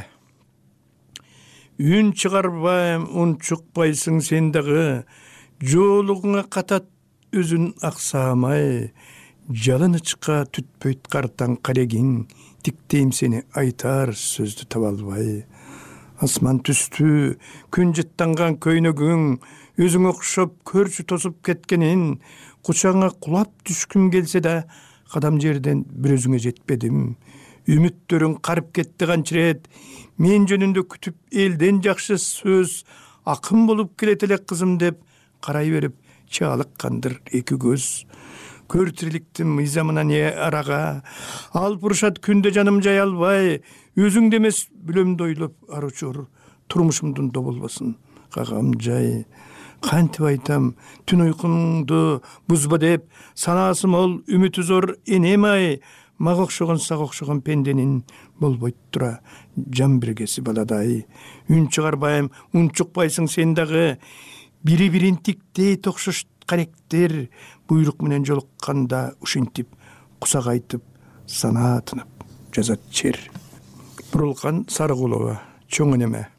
үн чыгарбайм, ун чукпайсың сен дагы, жолугуңа катат өзүн аксамай, жалынычка түтпөйт картаң карегиң, тиктейм сени айтар сөздү таба албай. Асман түстү, күн жыттанган көйнөгүң, өзүң окшоп көрчү тосуп кеткенин, кучаңа кулап түшкүм келсе да, кадам жерден бир өзүңө жетпедим. Үмүттөрүң карып кетти канчырет, мен жөнүндө күтүп элден жакшы сөз, акын болуп келет эле кызым деп карай берип чаалыккандыр эки көз. Көр тириликтин мыйзамына не арага, алып урушат күндө жаным жай албай, өзүңдө эмес бүлөмдү ойлоп аручур, турмушумдун доболбосун кагам жай. Кантип айтам, түн уйкуңду бузба деп, санаасы мол, үмүтү зор энем ай, мага окшогон сага окшогон пенденин болбойт тура жан биргеси баладай. Үн чыгарбайм, ун чукпайсың сен дагы, бири-бирин тиктей окшош каректер, буйрук менен жолукканда ушинтип, кусак айтып, санаа тынып жазат чер. Бурулкан Сарыкулова, чоң энеме.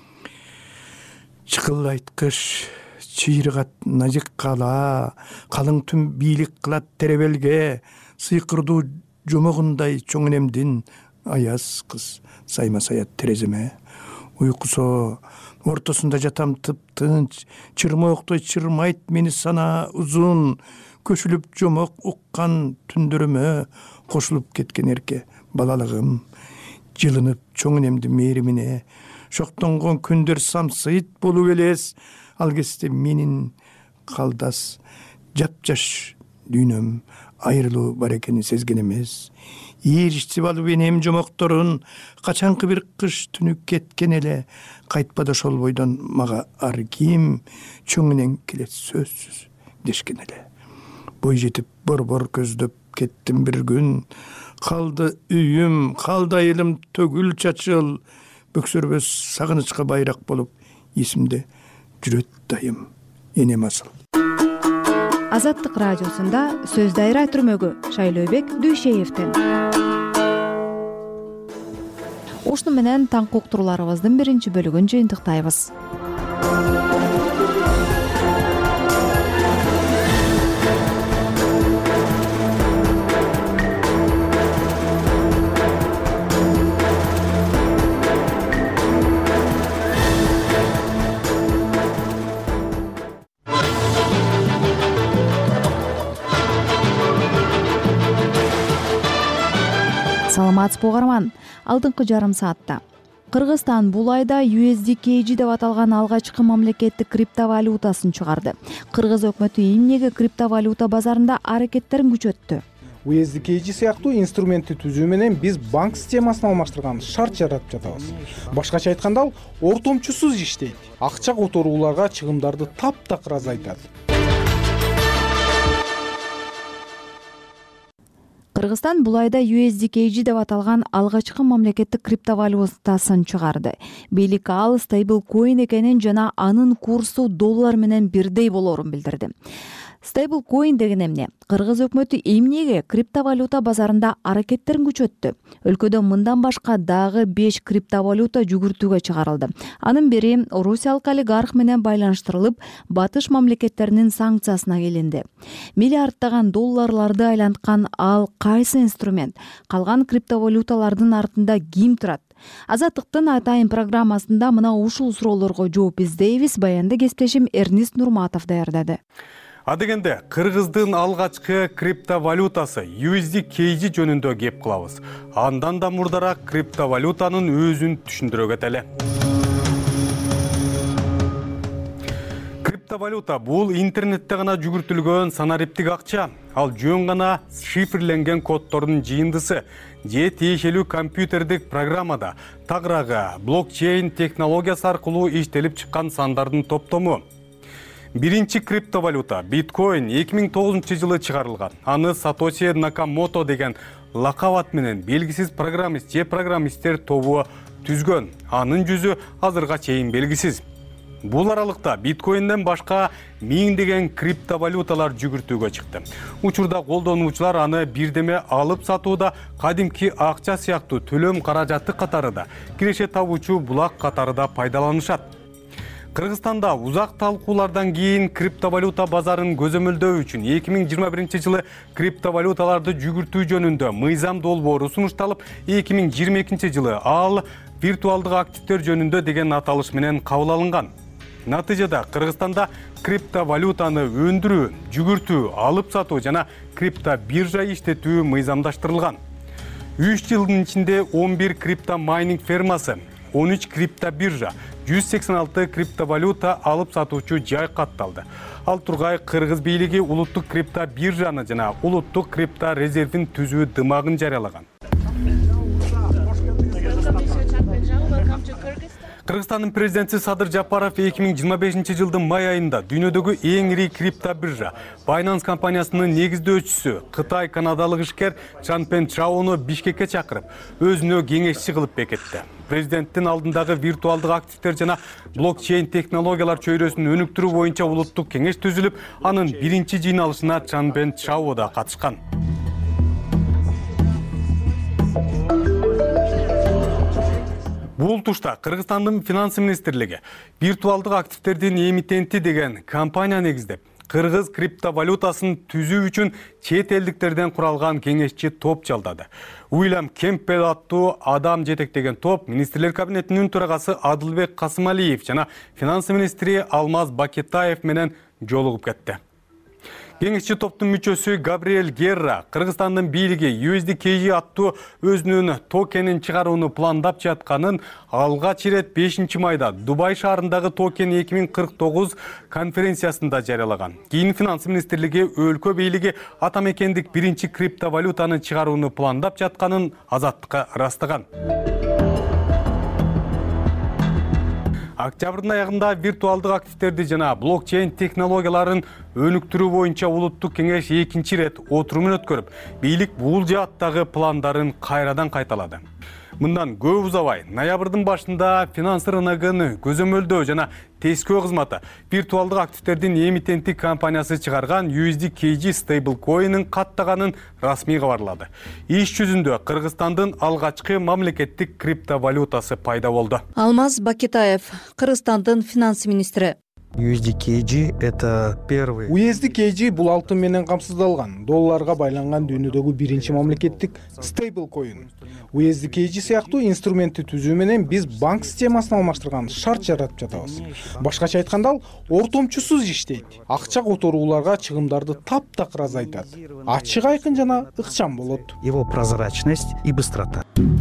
Чыкылайт кыш, чыйрыгат назик кала, калың түн бийлик кылат теребелге, сыйкырдуу жомогундай чоң энемдин аяз кыз сайма саят тереземе. Уйкусо ортосунда жатам тып-тынч, чырмооктой чырмайт мени сана узун, көшүлүп жомок уккан түндөрүмө кошулуп кеткен эрке балалыгым. Жылынып чоң энемдин мээримине, шоктонгон күндөр самсыйт болуп элес, ал кезде менин калдас жапжаш дүйнөм айрылуу бар экенин сезген эмес. Ийричтип алып энем жомокторун качанкы бир кыш түнү кеткен эле кайтпады ошол бойдон мага ар ким чөңүнөн келет сөзсүз дешкен эле. Бой жетип борбор көздөп кеттим бир күн, калды үйүм, калды айылым төгүл чачыл, бөксөрбөс сагынычка байрак болуп эсимде жүрөт дайым энем асыл. Азаттык радиосунда сөз дайра түрмөгү Шайлообек Дүйшеевден. Ушуну менен таңкы уктурууларыбыздын биринчи бөлүгүн жыйынтыктайбыз. Саламатсызбы угарман. Алдыңкы жарым саатта Кыргызстан бул айда ю эс ди кей джи деп аталган алгачкы мамлекеттик криптовалютасын чыгарды. Кыргыз өкмөтү эмнеге криптовалюта базарында аракеттерин күчөттү? ю эс ди кей джи сыяктуу инструментти түзүү менен биз банк системасын алмаштырган шарт жаратып жатабыз. Башкача айтканда, ал ортомчусуз иштейт. Акча которууларга чыгымдарды таптакыр азайтат. Кыргызстан бул айда ю эс ди кей джи деп аталган алгачкы мамлекеттик криптовалютасын чыгарды. Бийлик ал стейблкоин экенин жана анын курсу доллар менен бирдей болоорун билдирди. Стейблкоин деген эмне? Кыргыз өкмөтү эмнеге криптовалюта базарында аракеттерин күчөттү? Өлкөдө мындан башка дагы беш криптовалюта жүгүртүүгө чыгарылды. Анын бири русиялык олигарх менен байланыштырылып, батыш мамлекеттеринин санкциясына келинди. Миллиарддаган долларларды айланткан ал кайсы инструмент? Калган криптовалюталардын артында ким турат? Азаттыктын Атайын программасында мына ушул суроолорго жооп издейбиз. Баянды кесиптешим Эрнист Нурматов даярдады. Адегенде, Кыргыздын алгачкы криптовалютасы ю эс ди кей джи жөнүндө кеп кылабыз. Андан да мурдараак криптовалютанын өзүн түшүндүрө кетели. Криптовалюта бул интернетте гана жүгүртүлгөн санариптик акча. Ал жөн гана шифрленген коддордун жыйындысы же тиешелүү компьютердик программада тагыраагы блокчейн технологиясы аркылуу иштелип чыккан сандардын топтому. Биринчи криптовалюта биткоин эки миң тогузунчу жылы чыгарылган. Аны Сатоси Накамото деген лакап ат менен белгисиз программист же программисттер тобу түзгөн. Анын жүзү азырга чейин белгисиз. Бул аралыкта биткоинден башка миңдеген криптовалюталар жүгүртүүгө чыкты. Учурда колдонуучулар аны бирдеме алып сатууда кадимки акча сыяктуу төлөм каражаты катарында, киреше табуучу булак катарында пайдаланышат. Кыргызстанда узак талкуулардан кийин криптовалюта базарын көзөмөлдөө үчүн эки миң жыйырма биринчи жылы криптовалюталарды жүгүртүү жөнүндө мыйзам долбоору сунушталып, эки миң жыйырма экинчи жылы ал виртуалдык активдер жөнүндө деген аталыш менен кабыл алынган. Натыйжада Кыргызстанда криптовалютаны өндүрүү, жүгүртүү, алып сатуу жана криптобиржа иштетүү мыйзамдаштырылган. үч жылдын ичинде он бир криптомайнинг фермасы, он үч криптобиржа, жүз сексен алты криптовалюта алып сатуучу жай катталды. Ал тургай Кыргыз бийлиги улуттук криптобиржаны жана улуттук крипто резервин түзүү дымагын жарыялаган. Кыргызстандын президенти Садыр Жапаров эки миң жыйырма бешинчи жылдын май айында дүйнөдөгү эң ири криптобиржа Binance компаниясынын негиздөөчүсү Кытай канадалык ишкер Чанпен Чаону Бишкекке чакырып, өзүнө кеңешчи кылып бекетти. Президенттин алдындагы виртуалдык активдер жана блокчейн технологиялар чөйрөсүн өнүктүрүү боюнча улуттук кеңеш түзүлүп, анын биринчи жыйналышына Чанпен Чао да катышкан. Бул тушта Кыргызстандын финансы министрлиги виртуалдык активдердин эмитенти деген компания негиздеп, кыргыз криптовалютасын түзүү үчүн чет элдиктерден куралган кеңешчи топ жалдады. Уильям Кемпбелл аттуу адам жетектеген топ министрлер кабинетинин төрагасы Адылбек Касымалиев жана финансы министри Алмаз Бакетаев менен жолугуп кетти. Кеңешчи топтун мүчөсү Габриэль Герра Кыргызстандын бийлиги ю эс ди кей джи аттуу өзүнүн токенин чыгарууну пландап жатканын алгач ирет бешинчи майда Дубай шаарындагы токен эки миң кырк тогуз конференциясында жарыялаган. Кийин финанс министрлиги өлкө бийлиги атамекендик биринчи криптовалютаны чыгарууну пландап жатканын Азаттыкка ырастаган. Октябрдын аягында виртуалдык активдерди жана блокчейн технологияларын өнүктүрүү боюнча улуттук кеңеш экинчи ирет отурумун өткөрүп, бийлик бул жааттагы пландарын кайрадан кайталады. Мындан көп узабай, ноябрдын башында финанс рыногун көзөмөлдөө жана тескөө кызматы виртуалдык активдердин эмитенттик компаниясы чыгарган ю эс ди кей джи стейблкоинин каттаганын расмий кабарлады. Иш жүзүндө Кыргызстандын алгачкы мамлекеттик криптовалютасы пайда болду. Алмаз Бакетаев, Кыргызстандын финанс министри. ю эс ди кей джи это первый. ю эс ди кей джи бул алтын менен камсыздалган, долларга байланган дүйнөдөгү биринчи мамлекеттик стейблкоин. ю эс ди кей джи сыяктуу инструментти түзүү менен биз банк системасына алмаштырган шарт жаратып жатабыз. Башкача айтканда, ал ортомчусуз иштейт. Акча которууларга чыгымдарды таптакыр азайтат. Ачык, айкын жана ыкчам болот. Его прозрачность и быстрота.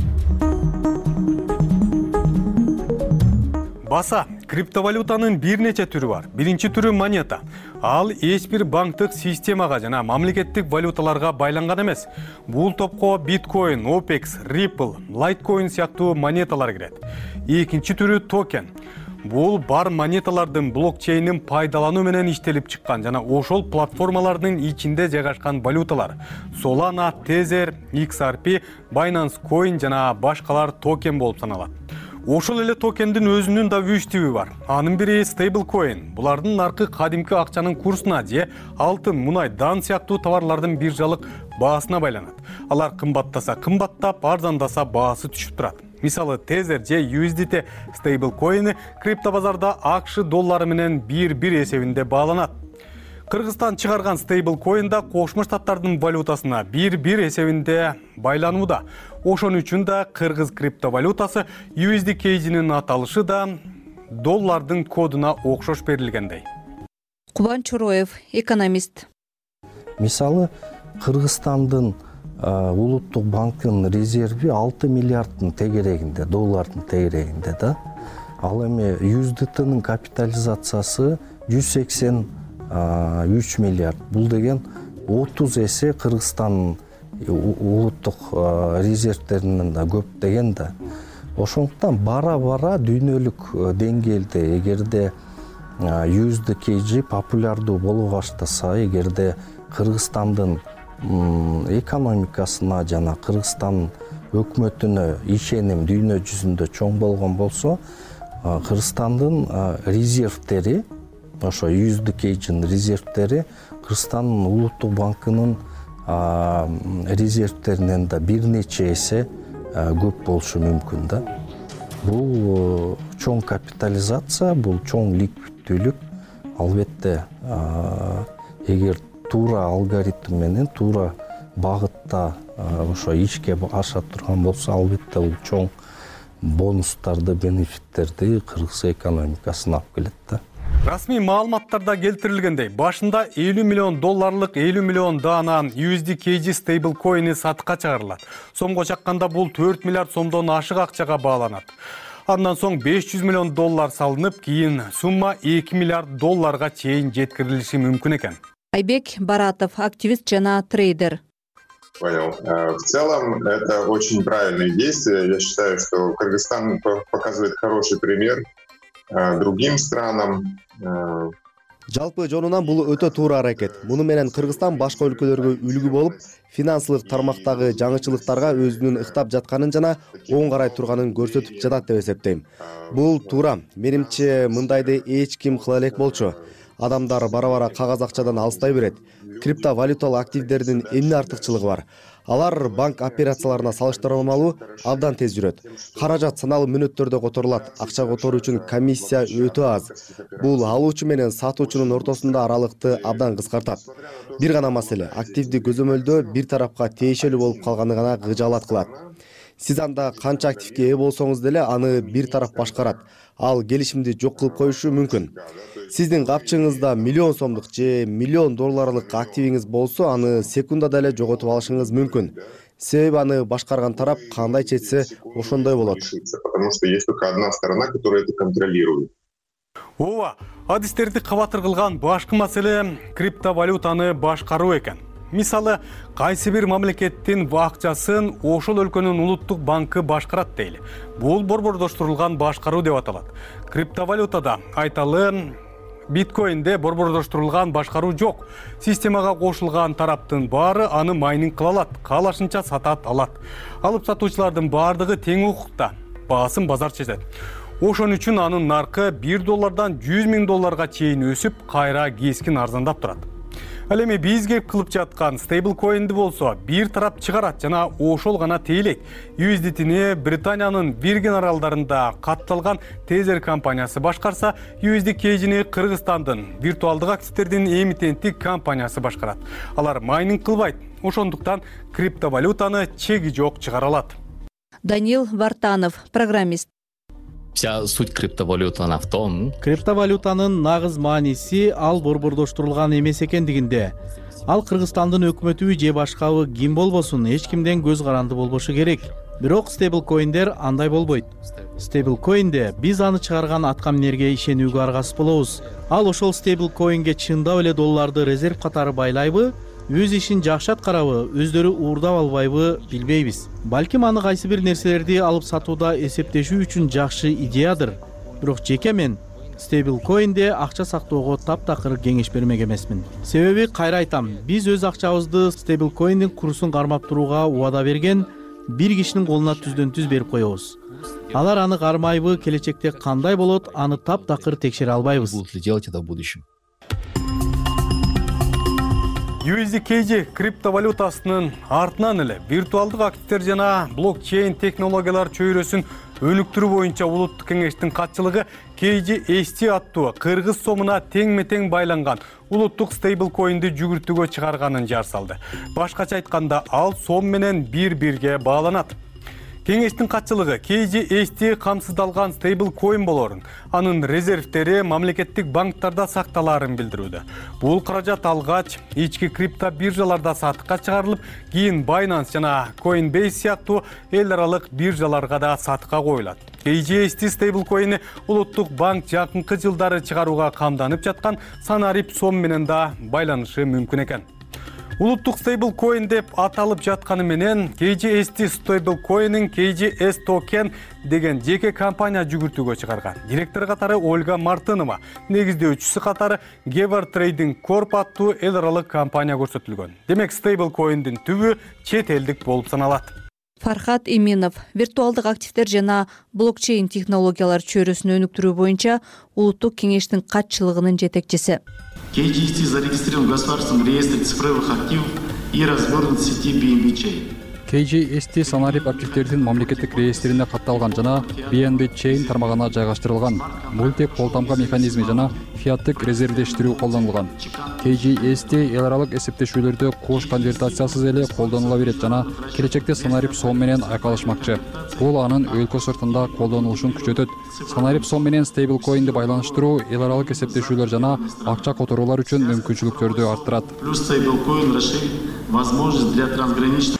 Баса, криптовалютанын бир нече түрү бар. Биринчи түрү монета. Ал эч бир банктык системага жана мамлекеттик валюталарга байланган эмес. Бул топко биткоин, опекс, рипл, лайткоин сыяктуу монеталар кирет. Экинчи түрү токен. Бул бар монеталардын блокчейнин пайдалануу менен иштелип чыккан жана ошол платформалардын ичинде жайгашкан валюталар. Solana, Tether, икс ар пи, Binance Coin жана башкалар токен болуп саналат. Ошол эле токендин өзүнүн да үч тиби бар. Анын бири стейблкоин. Булардын наркы кадимки акчанын курсуна же алтын, мунай, дан сыяктуу товарлардын биржалык баасына байланат. Алар кымбаттаса кымбаттап, арзандаса баасы түшүп турат. Мисалы, Tether же ю эс ди ти стейблкоини криптобазарда акш доллары менен бир-бир эсебинде бааланат. Кыргызстан чыгарган стейблкоинда Кошмо Штаттардын валютасына бир-бир эсебинде байланууда. Ошон үчүн да кыргыз криптовалютасы ю эс ди кей джинин аталышы да доллардын кодуна окшош берилгендей. Кубан Чороев, экономист. Мисалы, Кыргызстандын улуттук банктын резерви алты миллиарддын тегерегинде, доллардын тегерегинде да. Ал эми ю эс ди тинин капитализациясы жүз сексен үч миллиард. Бул деген отуз эсе Кыргызстандын улуттук резервтеринен да көп деген да. Ошондуктан бара-бара дүйнөлүк деңгээлде эгерде ю эс ди кей джи популярдуу боло баштаса, эгерде Кыргызстандын экономикасына жана Кыргызстан өкмөтүнө ишеним дүйнө жүзүндө чоң болгон болсо, Кыргызстандын резервтери, ошо ю эс ди кей джинин резервтери Кыргызстандын улуттук банкынын резервтеринен да бир нече эсе көп болушу мүмкүн да. Бул чоң капитализация, бул чоң ликвиддүүлүк. Албетте, эгер туура алгоритм менен, туура багытта ошо ишке аша турган болсо, албетте бул чоң бонустарды, бенефиттерди кыргыз экономикасына алып келет да. Расмий маалыматтарда келтирилгендей, башында элүү миллион долларлык элүү миллион даана ю эс ди кей джи стейблкоини сатыкка чыгарылат. Сомго чакканда бул төрт миллиард сомдон ашык акчага бааланат. Андан соң беш жүз миллион доллар салынып, кийин сумма эки миллиард долларга чейин жеткирилиши мүмкүн экен. Айбек Баратов, активист жана трейдер. Понял. В целом, это очень правильные действия. Я считаю, что Кыргызстан показывает хороший пример другим странам. Жалпы жонунан бул өтө туура аракет. Муну менен Кыргызстан башка өлкөлөргө үлгү болуп, финансылык тармактагы жаңычылыктарга өзүнүн ыктап жатканын жана оң карай турганын көрсөтүп жатат деп эсептейм. Бул туура. Менимче, мындайды эч ким кыла элек болчу. Адамдар бара-бара кагаз акчадан алыстай берет. Криптовалюталык активдердин эмне артыкчылыгы бар? Алар банк операцияларына салыштырмалуу абдан тез жүрөт. Каражат саналуу мүнөттөрдө которулат. Акча которуу үчүн комиссия өтө аз. Бул алуучу менен сатуучунун ортосунда аралыкты абдан кыскартат. Бир гана маселе, активди көзөмөлдөө бир тарапка тиешелүү болуп калганы гана кыжаалат кылат. Сиз анда канча активге ээ болсоңуз деле аны бир тараф башкарат. Ал келишимди жок кылып коюшу мүмкүн. Сиздин капчыгыңызда миллион сомдук же миллион долларлык активиңиз болсо, аны секундада эле жоготуп алышыңыз мүмкүн. Себеби аны башкарган тарап кандай чечсе, ошондой болот. Потому что есть только одна сторона, которая это контролирует. Ооба, адистерди кабатыр кылган башкы маселе криптовалютаны башкаруу экен. Мисалы, кайсы бир мамлекеттин акчасын ошол өлкөнүн улуттук банкы башкарат дейли. Бул борбордоштурулган башкаруу деп аталат. Криптовалютада айталы биткоинде борбордоштурулган башкаруу жок. Системага кошулган тараптын баары аны майнинг кыла алат, каалашынча сатат алат. Алып сатуучулардын баардыгы тең укукта, баасын базар чечет. Ошон үчүн анын наркы бир доллардан жүз миң долларга чейин өсүп, кайра кескин арзандап турат. Ал эми биз кеп кылып жаткан стейблкоинди болсо бир тарап чыгарат жана ошол гана тейлейт. ю эс ди тини Британиянын Виргин аралдарында катталган Тезер компаниясы башкарса, ю эс ди кей жини Кыргызстандын виртуалдык активдердин эмитенттик компаниясы башкарат. Алар майнинг кылбайт, ошондуктан криптовалютаны чеги жок чыгара алат. Даниил Вартанов, программист. Вся суть криптовалютаны в том. Криптовалютанын нагыз мааниси ал борбордоштурулган эмес экендигинде. Ал Кыргызстандын өкмөтүбү же башкабы ким болбосун эч кимден көз каранды болбошу керек. Бирок стейблкоиндер андай болбойт. Стейблкоинде биз аны чыгарган аткаминерге ишенүүгө аргасыз болобуз. Ал ошол стейблкоинге чындап эле долларды резерв катары байлайбы, өз ишин жакшы аткарабы, өздөрү уурдап албайбы билбейбиз. Балким аны кайсы бир нерселерди алып сатууда эсептешүү үчүн жакшы идеядыр. Бирок жеке мен стейблкоинде акча сактоого таптакыр кеңеш бермек эмесмин. Себеби кайра айтам, биз өз акчабызды стейблкоиндин курсун кармап турууга убада берген бир кишинин колуна түздөн түз берип коебуз. Алар аны кармайбы, келечекте кандай болот, аны таптакыр текшере албайбыз. Будут ли делать это в будущем? ю эс ди кей джи криптовалютасынын артынан эле виртуалдык активдер жана блокчейн технологиялар чөйрөсүн өнүктүрүү боюнча улуттук кеңештин катчылыгы кей джи эс ти аттуу кыргыз сомуна теңме-тең байланган улуттук стейблкоинди жүгүртүүгө чыгарганын жар салды. Башкача айтканда, ал сом менен бир-бирге бааланат. Кеңештин катчылыгы кей джи эс ти камсыздалган стейблкоин болорун, анын резервтери мамлекеттик банктарда сакталаарын билдирүүдө. Бул каражат алгач ички крипто биржаларда сатыкка чыгарылып, кийин Binance жана Coinbase сыяктуу эл аралык биржаларга да сатыкка коюлат. кей джи эс ти стейблкоини улуттук банк жакынкы жылдары чыгарууга камданып жаткан санарип сом менен да байланышы мүмкүн экен. Улуттук стейблкоин деп аталып жатканы менен кей джи эс ти стейблкоинин кей джи эс токен деген жеке компания жүгүртүүгө чыгарган. Директор катары Ольга Мартынова, негиздөөчүсү катары Gever Trading Corp аттуу эл аралык компания көрсөтүлгөн. Демек стейблкоиндин түбү чет элдик болуп саналат. Фархат Иминов, виртуалдык активдер жана блокчейн технологиялар чөйрөсүн өнүктүрүү боюнча улуттук кеңештин катчылыгынын жетекчиси. кей джи эс ти зарегистрирован в государственном реестре цифровых активов и развернут в сети би эн би Chain. кей джи эс ти санарип активдердин мамлекеттик реестрине катталган жана би эн би Chain тармагына жайгаштырылган. Бул тек колтамга механизми жана фиаттык резервдештирүү колдонулган. кей джи эс ти эл аралык эсептешүүлөрдө кош конвертациясыз эле колдонула берет жана келечекте санарип сом менен айкалышмакчы. Бул анын өлкө сыртында колдонулушун күчөтөт. Санарип сом менен стейблкоинди байланыштыруу эл аралык эсептешүүлөр жана акча которуулар үчүн мүмкүнчүлүктөрдү арттырат. Плюс стейблкоин расширит возможность для трансграничных.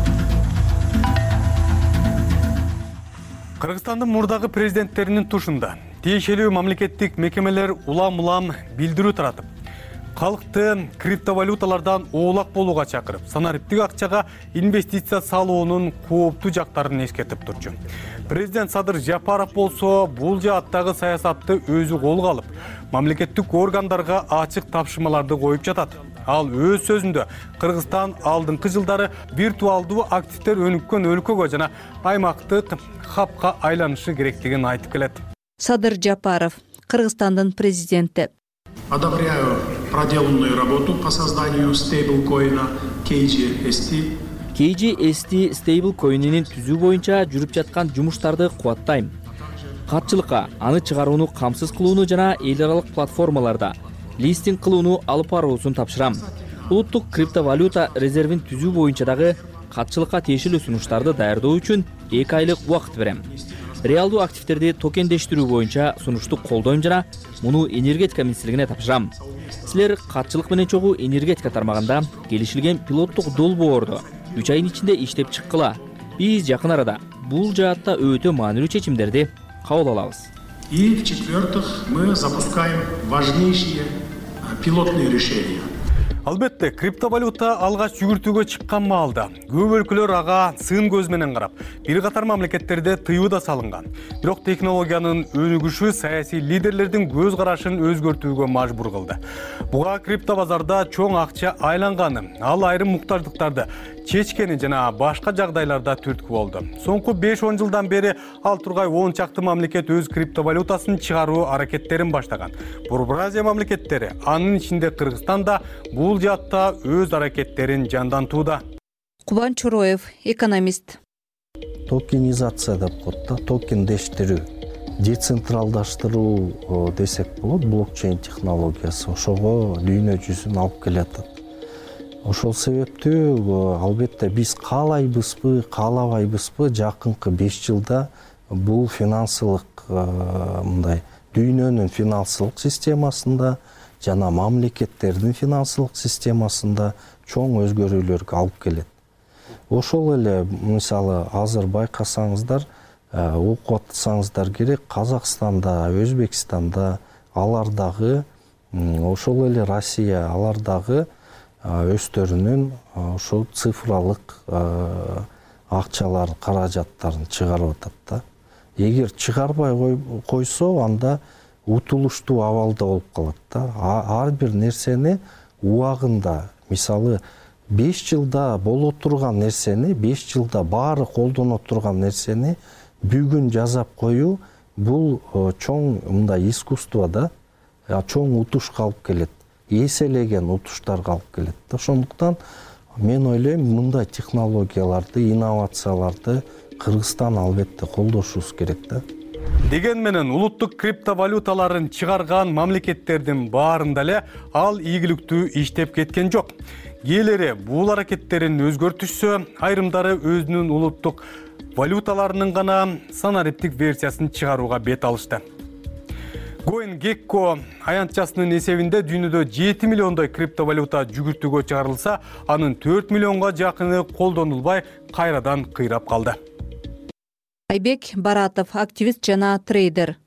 Кыргызстандын мурдагы президенттеринин тушунда тиешелүү мамлекеттик мекемелер улам-улам билдирүү таратып, калкты криптовалюталардан оолак болууга чакырып, санариптик акчага инвестиция салуунун кооптуу жактарын эскертип турчу. Президент Садыр Жапаров болсо бул жааттагы саясатты өзү колго алып, мамлекеттик органдарга ачык тапшырмаларды коюп жатат. Ал өз сөзүндө Кыргызстан алдыңкы жылдары виртуалдуу активдер өнүккөн өлкөгө жана аймактык хабка айланышы керектигин айтып келет. Садыр Жапаров, Кыргызстандын президенти. Одобряю проделанную работу по созданию стейблкоина кей джи эс ти. кей джи эс ти стейблкоинин түзүү боюнча жүрүп жаткан жумуштарды кубаттайм. Катчылыкка аны чыгарууну камсыз кылууну жана эл аралык платформаларда листинг кылууну алып баруусун тапшырам. Улуттук криптовалюта резервин түзүү боюнча дагы катчылыкка тиешелүү сунуштарды даярдоо үчүн эки айлык убакыт берем. Реалдуу активдерди токендештирүү боюнча сунушту колдойм жана муну энергетика министрлигине тапшырам. Силер катчылык менен чогуу энергетика тармагында келишилген пилоттук долбоорду үч айдын ичинде иштеп чыккыла. Биз жакын арада бул жаатта өтө маанилүү чечимдерди кабыл алабыз. И в-четвертых, мы запускаем важнейшие пилотные решения. Албетте, криптовалюта алгач жүгүртүүгө чыккан маалда көп өлкөлөр ага сын көз менен карап, бир катар мамлекеттерде тыюу да салынган. Бирок технологиянын өнүгүшү саясий лидерлердин көз карашын өзгөртүүгө мажбур кылды. Буга крипто базарда чоң акча айланганы, ал айрым муктаждыктарды чечкени жана башка жагдайларда түрткү болду. Соңку беш он жылдан бери ал тургай он чакты мамлекет өз криптовалютасын чыгаруу аракеттерин баштаган. Борбор Азия мамлекеттери, анын ичинде Кыргызстан да бул жаатта өз аракеттерин жандантууда. Кубан Чороев, экономист. Токенизация деп коет да, токендештирүү, децентралдаштыруу десек болот, блокчейн технологиясы ошого дүйнө жүзүн алып келатат. Ошол себептүү албетте биз каалайбызбы, каалабайбызбы, жакынкы беш жылда бул финансылык мындай дүйнөнүн финансылык системасында жана мамлекеттердин финансылык системасында чоң өзгөрүүлөргө алып келет. Ошол эле мисалы азыр байкасаңыздар, окуп атсаңыздар керек, Казакстанда, Өзбекстанда алардагы, ошол эле Россия алардагы өздөрүнүн ошол цифралык акчалар, каражаттарын чыгарып атат да. Эгер чыгарбай койсо, анда утулуштуу абалда болуп калат да. Ар бир нерсени убагында, мисалы беш жылда боло турган нерсени, беш жылда баары колдоно турган нерсени бүгүн жасап коюу, бул чоң мындай искусство да, чоң утушка алып келет. Эселеген утуштарга алып келет. Ошондуктан мен ойлойм, мындай технологияларды, инновацияларды Кыргызстан албетте колдошубуз керек да. Деген менен улуттук криптовалюталарын чыгарган мамлекеттердин баарында эле ал ийгиликтүү иштеп кеткен жок. Кээлери бул аракеттерин өзгөртүшсө, айрымдары өзүнүн улуттук валюталарынын гана санариптик версиясын чыгарууга бет алышты. CoinGecko аянтчасынын эсебинде дүйнөдө жети миллиондой криптовалюта жүгүртүүгө чыгарылса, анын төрт миллионго жакыны колдонулбай кайрадан кыйрап калды. Айбек Баратов, активист жана трейдер.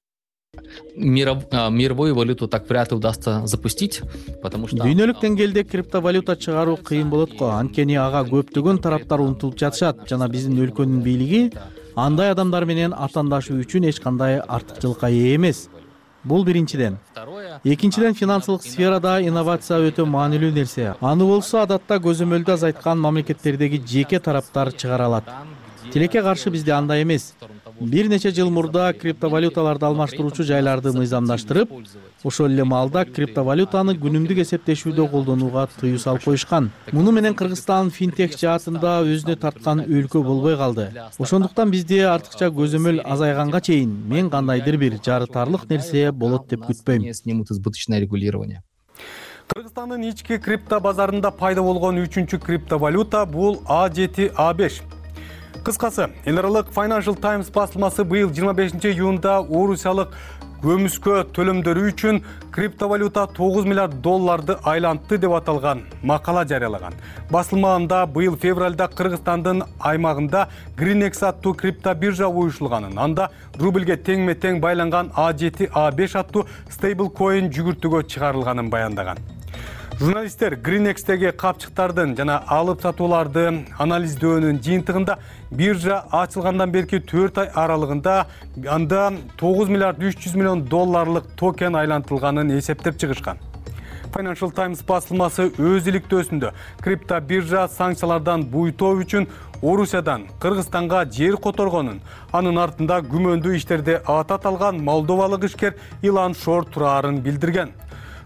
Мировую валюту так вряд ли удастся запустить, потому что... Дүйнөлүк деңгээлде криптовалюта чыгаруу кыйын болот го. Анткени ага көптөгөн тараптар умтулуп жатышат жана биздин өлкөнүн бийлиги андай адамдар менен атаандашуу үчүн эч кандай артыкчылыкка ээ эмес. Бул биринчиден. Экинчиден, финансылык сферада инновация өтө маанилүү нерсе. Аны болсо адатта көзөмөлдө азайткан мамлекеттердеги жеке тараптар чыгара алат. Тилекке каршы бизде андай эмес. Бир нече жыл мурда криптовалюталарды алмаштыруучу жайларды мыйзамдаштырып, ошол эле маалда криптовалютаны күнүмдүк эсептешүүдө колдонууга тыюу салып коюшкан. Муну менен Кыргызстан финтех жаатында өзүнө тарткан өлкө болбой калды. Ошондуктан бизде артыкча көзөмөл азайганга чейин мен кандайдыр бир жарытарлык нерсе болот деп күтпөйм. Снимут избыточное регулирование. Кыргызстандын ички крипто базарында пайда болгон үчүнчү криптовалюта бул А жети А беш. Кыскасы, эл аралык Financial Times басылмасы быйыл жыйырма бешинчи июнда орусиялык көмүскө төлөмдөрү үчүн криптовалюта тогуз миллиард долларды айлантты деп аталган макала жарыялаган. Басылмаанда быйыл февралда Кыргызстандын аймагында Greenex аттуу крипто биржа уюштурулганын, анда рубльге теңме-тең байланган А жети А беш аттуу стейблкоин жүгүртүүгө чыгарылганын баяндаган. Журналисттер Greenex'теги капчыктардын жана алып сатууларды анализдөөнүн жыйынтыгында биржа ачылгандан берки төрт ай аралыгында анда тогуз миллиард үч жүз миллион долларлык токен айлантылганын эсептеп чыгышкан. Financial Times басылмасы өз иликтөөсүндө крипто биржа санкциялардан буйтоо үчүн Орусиядан Кыргызстанга жер которгонун, анын артында күмөндүү иштерде аты аталган молдовалык ишкер Илан Шор турарын билдирген.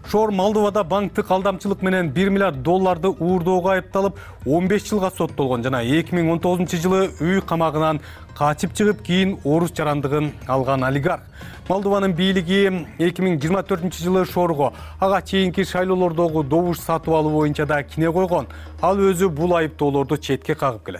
Шор Молдовада банктык алдамчылык менен бир миллиард долларды уурдоого айыпталып он беш жылга соттолгон жана эки миң он тогузунчу жылы үй камагынан качып чыгып кийин орус жарандыгын алган олигарх. Молдованын бийлиги эки миң жыйырма төртүнчү жылы Шорго ага чейинки шайлоолордогу добуш сатып алуу боюнча да кине койгон. Ал өзү бул айыптоолорду четке кагып келет.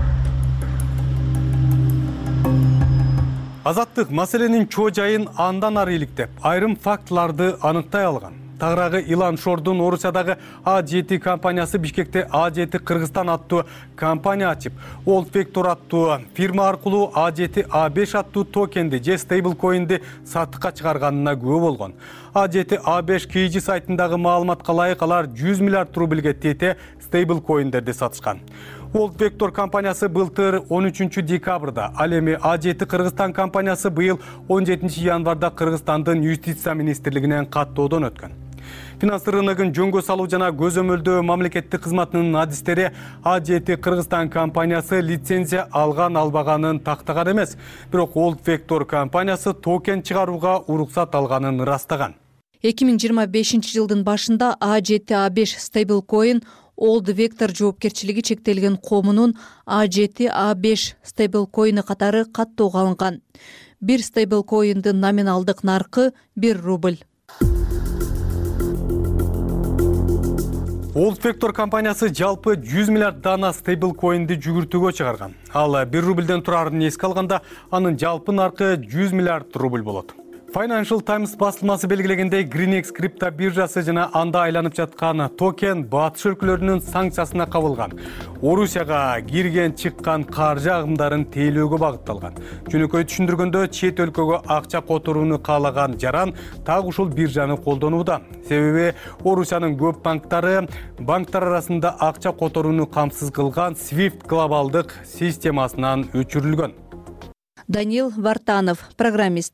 Азаттык маселенин чоо жайын андан ары иликтеп, айрым фактыларды аныктай алган. Тагыраагы Илан Шордун Орусиядагы А жети компаниясы Бишкекте А жети Кыргызстан аттуу компания ачып, Old Vector аттуу фирма аркылуу А жети А беш аттуу токенди же стейблкоинди сатыкка чыгарганына күбө болгон. А жети А беш кей джи сайтындагы маалыматка ылайык алар жүз миллиард рубльге тете стейблкоиндерди сатышкан. Old Vector компаниясы былтыр он үчүнчү декабрда, ал эми А жети Кыргызстан компаниясы быйыл он жетинчи январда Кыргызстандын юстиция министрлигинен каттоодон өткөн. Финанс рыногун жөнгө салуу жана көзөмөлдөө мамлекеттик кызматынын адистери А жети Кыргызстан компаниясы лицензия алган албаганын тактаган эмес, бирок Old Vector компаниясы токен чыгарууга уруксат алганын ырастаган. эки миң жыйырма бешинчи жылдын башында А жети А беш стейблкоин Old Vector жоопкерчилиги чектелген коомунун А жети А беш стейблкоини катары каттоого алынган. Бир стейблкоиндин номиналдык наркы бир рубль. Old Vector компаниясы жалпы жүз миллиард дана стейблкоинди жүгүртүүгө чыгарган. Ал бир рубльден турарын эске алганда, анын жалпы наркы жүз миллиард рубль болот. Financial Times басылмасы белгилегендей, GreenX крипто биржасы жана анда айланып жаткан токен батыш өлкөлөрүнүн санкциясына кабылган. Орусияга кирген чыккан каржы агымдарын тейлөөгө багытталган. Жөнөкөй түшүндүргөндө, чет өлкөгө акча которууну каалаган жаран так ушул биржаны колдонууда. Себеби Орусиянын көп банктары банктар арасында акча которууну камсыз кылган Swift глобалдык системасынан өчүрүлгөн. Даниил Вартанов, программист.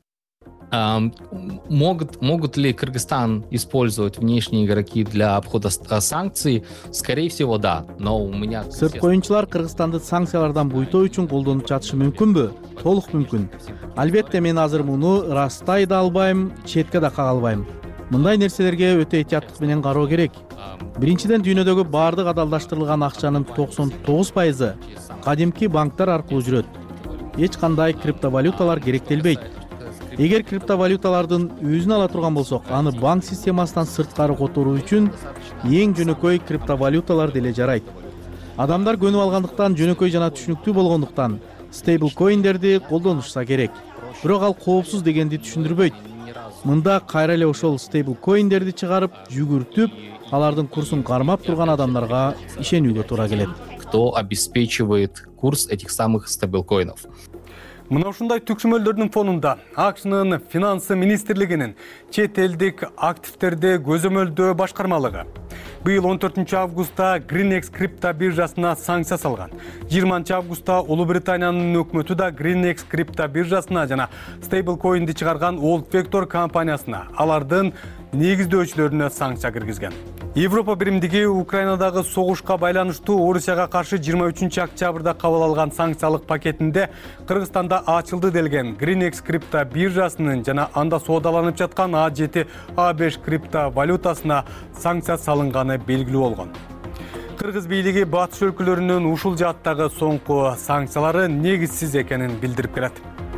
Могут, могут ли Кыргызстан использовать внешние игроки для обхода санкций? Скорее всего, да. Но у меня... Сырткы оюнчулар Кыргызстанды санкциялардан буйтоо үчүн колдонуп жатышы мүмкүнбү? Толук мүмкүн. Албетте мен азыр муну ырастай да албайм, четке да кага албайм. Мындай нерселерге өтө этияттык менен кароо керек. Биринчиден, дүйнөдөгү баардык адалдаштырылган акчанын токсон тогуз пайызы кадимки банктар аркылуу жүрөт. Эч кандай криптовалюталар керектелбейт. Эгер криптовалюталардын өзүн ала турган болсок, аны банк системасынан сырткары которуу үчүн эң жөнөкөй криптовалюталар деле жарайт. Адамдар көнүп алгандыктан, жөнөкөй жана түшүнүктүү болгондуктан стейблкоиндерди колдонушса керек. Бирок ал коопсуз дегенди түшүндүрбөйт. Мында кайра эле ошол стейблкоиндерди чыгарып, жүгүртүп, алардын курсун кармап турган адамдарга ишенүүгө туура келет. Кто обеспечивает курс этих самых стейблкоинов? Мына ушундай түкшүмөлдөрдүн фонунда АКШнын финансы министрлигинин чет элдик активтерди көзөмөлдөө башкармалыгы быйыл он төртүнчү августта GreenX крипто биржасына санкция салган. жыйырманчы августта Улуу Британиянын өкмөтү да GreenX крипто биржасына жана стейблкоинди чыгарган Old Vector компаниясына, алардын негиздөөчүлөрүнө санкция киргизген. Европа биримдиги Украинадагы согушка байланыштуу Орусияга каршы жыйырма үчүнчү октябрда кабыл алган санкциялык пакетинде Кыргызстанда ачылды делген GreenX крипто биржасынын жана анда соодаланып жаткан А жети А беш крипто валютасына санкция салынганы белгилүү болгон. Кыргыз бийлиги батыш өлкөлөрүнүн ушул жааттагы соңку санкциялары негизсиз экенин билдирип келет.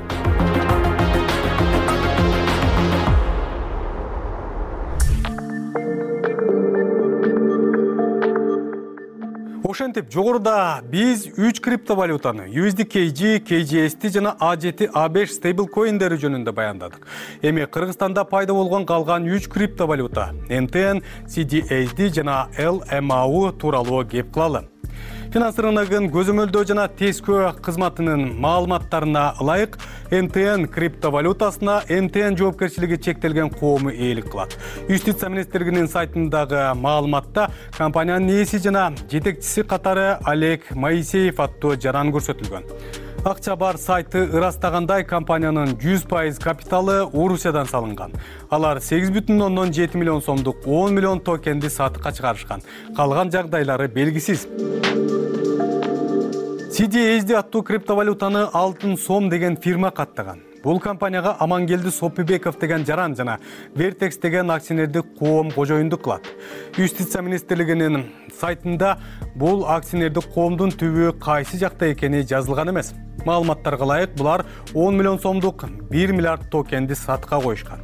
Ошентип, жогоруда биз үч криптовалютаны ю эс ди кей джи, кей джи эс ти жана А жети А беш стейблкоиндери жөнүндө баяндадык. Эми Кыргызстанда пайда болгон калган үч криптовалюта эн тэ эн, си ди эйч ди жана эл эм а у тууралуу кеп кылалы. Финанс рыногун көзөмөлдөө жана тескөө кызматынын маалыматтарына ылайык, эн тэ эн криптовалютасына эн тэ эн жоопкерчилиги чектелген коому ээлик кылат. Юстиция министрлигинин сайтындагы маалыматта компаниянын ээси жана жетекчиси катары Олег Моисеев аттуу жаран көрсөтүлгөн. Акча бар сайты ырастагандай, компаниянын жүз пайыз капиталы Орусиядан салынган. Алар сегиз бүтүн ондон жети миллион сомдук он миллион токенди сатыкка чыгарышкан. Калган жагдайлары белгисиз. си ди эйч ди аттуу криптовалютаны Алтын сом деген фирма каттаган. Бул компанияга Амангелди Сопибеков деген жаран жана Vertex деген акционердик коом кожоюндук кылат. Юстиция министрлигинин сайтында бул акционердик коомдун түбү кайсы жакта экени жазылган эмес. Маалыматтарга ылайык, булар он миллион сомдук бир миллиард токенди сатка коюшкан.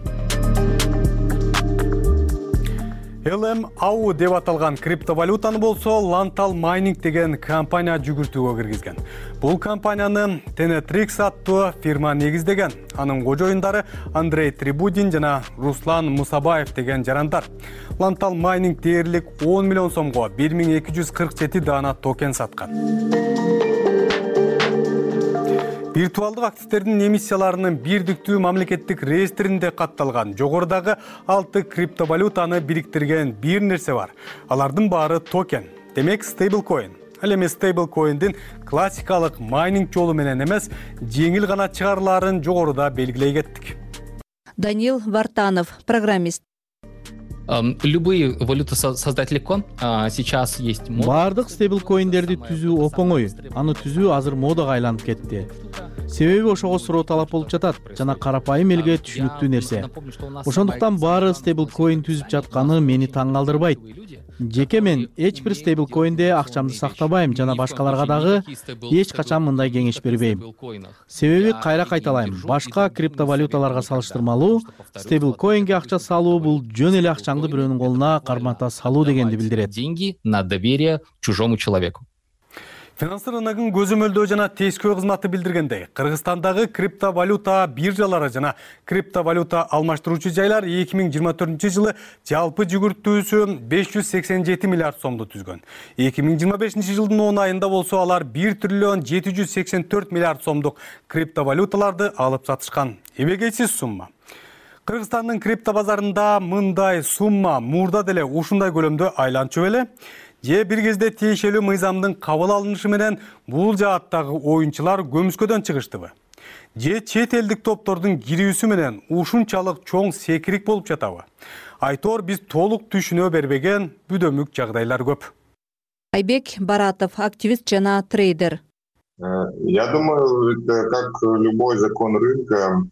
эл эм а у деп аталган криптовалютаны болсо Lantal Mining деген компания жүгүртүүгө киргизген. Бул компанияны Tenetrix аттуу фирма негиздеген. Анын кожоюндары Андрей Трибудин жана Руслан Мусабаев деген жарандар. Lantal Mining дээрлик он миллион сомго бир миң эки жүз кырк жети даана токен саткан. Виртуалдык активдердин эмиссияларынын бирдиктүү мамлекеттик реестринде катталган жогорудагы алты криптовалютаны бириктирген бир нерсе бар. Алардын баары токен. Демек стейблкоин. Ал эми стейблкоиндин классикалык майнинг жолу менен эмес, жеңил гана чыгарылаарын жогоруда белгилей кеттик. Даниил Вартанов, программист. Любые валюты создать легко. Сейчас есть мода. Бардык стейблкоиндерди түзүү оңой. Аны түзүү азыр модага айланып кетти. Себеби ошого суроо талап болуп жатат жана карапайым элге түшүнүктүү нерсе. Ошондуктан баары стейблкоин түзүп жатканы мени таң калтырбайт. Жеке мен эч бир стейблкоинде акчамды сактабайм жана башкаларга дагы эч качан мындай кеңеш бербейм. Себеби кайра кайталайм, башка криптовалюталарга салыштырмалуу стейблкоинге акча салуу бул жөн эле акчаңды бирөөнүн колуна кармата салуу дегенди билдирет. Деньги на доверие чужому человеку. Финансы рыногун көзөмөлдөө жана тескөө кызматы билдиргендей, Кыргызстандагы криптовалюта биржалары жана криптовалюта алмаштыруучу жайлар эки миң жыйырма төртүнчү жылы жалпы жүгүртүүсү беш жүз сексен жети миллиард сомду түзгөн. эки миң жыйырма бешинчи жылдын он айында болсо алар бир триллион жети жүз сексен төрт миллиард сомдук криптовалюталарды алып сатышкан. Эбегейсиз сумма. Кыргызстандын крипто базарында мындай сумма мурда деле ушундай көлөмдө айланчу беле? Же бир кезде тиешелүү мыйзамдын кабыл алынышы менен бул жааттагы оюнчулар көмүскөдөн чыгыштыбы? Же чет элдик топтордун кирүүсү менен ушунчалык чоң секирик болуп жатабы? Айтор биз толук түшүнө бербеген бүдөмүк жагдайлар көп. Айбек Баратов, активист жана трейдер. Я думаю, это как любой закон рынка,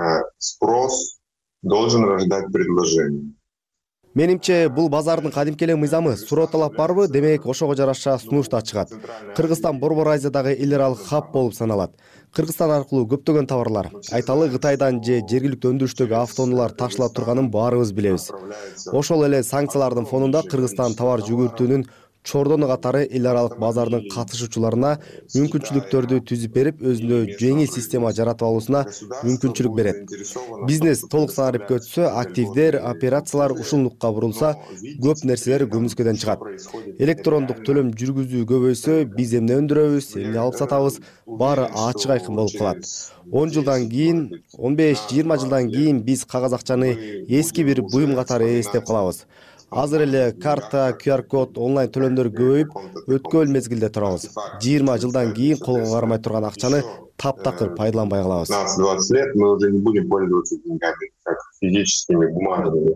спрос должен рождать предложение. Менимче бул базардын кадимки эле мыйзамы суроо талап барбы, демек ошого жараша сунуш да чыгат. Кыргызстан Борбор Азиядагы эл аралык хаб болуп саналат. Кыргызстан аркылуу көптөгөн товарлар, айталы Кытайдан же жергиликтүү өндүрүштөгү автоунаалар ташылат турганын баарыбыз билебиз. Ошол эле санкциялардын фонунда Кыргызстан товар жүгүртүүнүн чордону катары эл аралык базардын катышуучуларына мүмкүнчүлүктөрдү түзүп берип, өзүнө жеңил система жаратып алуусуна мүмкүнчүлүк берет. Бизнес толук санариптке өтсө, активдер, операциялар ушул нукка бурулса, көп нерселер көмүскөдөн чыгат. Электрондук төлөм жүргүзүү көбөйсө, биз эмне өндүрөбүз, эмне алып сатабыз, баары ачык айкын болуп калат. он жылдан кийин, он беш жыйырма жылдан кийин биз кагаз акчаны эски бир буюм катары эстеп калабыз. Азыр эле карта, ку ар код, онлайн төлөмдөр көбөйүп, өткөн мезгилде турабыз. жыйырма жылдан кийин колго кармай турган акчаны таптакыр пайдаланбай калабыз. двадцать лет мы уже не будем пользоваться деньгами как физическими бумагами.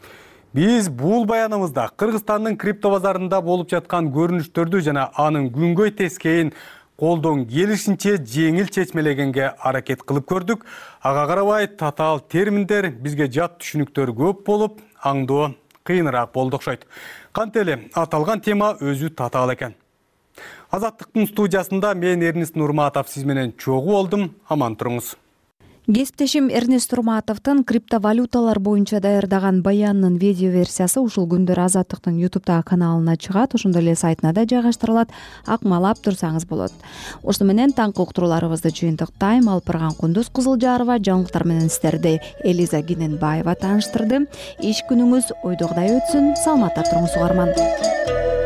Биз бул баяныбызда Кыргызстандын крипто базарында болуп жаткан көрүнүштөрдү жана анын күнгөй тескейин колдон келишинче жеңил чечмелегенге аракет кылып көрдүк. Ага карабай татаал терминдер бизге жат түшүнүктөр көп болуп, аңдоо кыйыныраак болду окшойт. Кантели аталган тема өзү татаал экен. Азаттыктын студиясында мен Эрнест Нурматов сиз менен чогуу болдум. Аман туруңуз. Кесиптешим Эрнест Нурматовдун криптовалюталар боюнча даярдаган баянынын видео версиясы ушул күндөр Азаттыктын YouTube каналына чыгат, ошондой эле сайтына да жайгаштырылат. Акмалап турсаңыз болот. Ошону менен таңкы уктурууларыбызды жыйынтыктайм. Алпырган Кундуз Кызылжарова жаңылыктар менен сиздерди Элиза Гиненбаева тааныштырды. Иш күнүңүз ойдогудай өтсүн. Саламатта туруңуз угарман.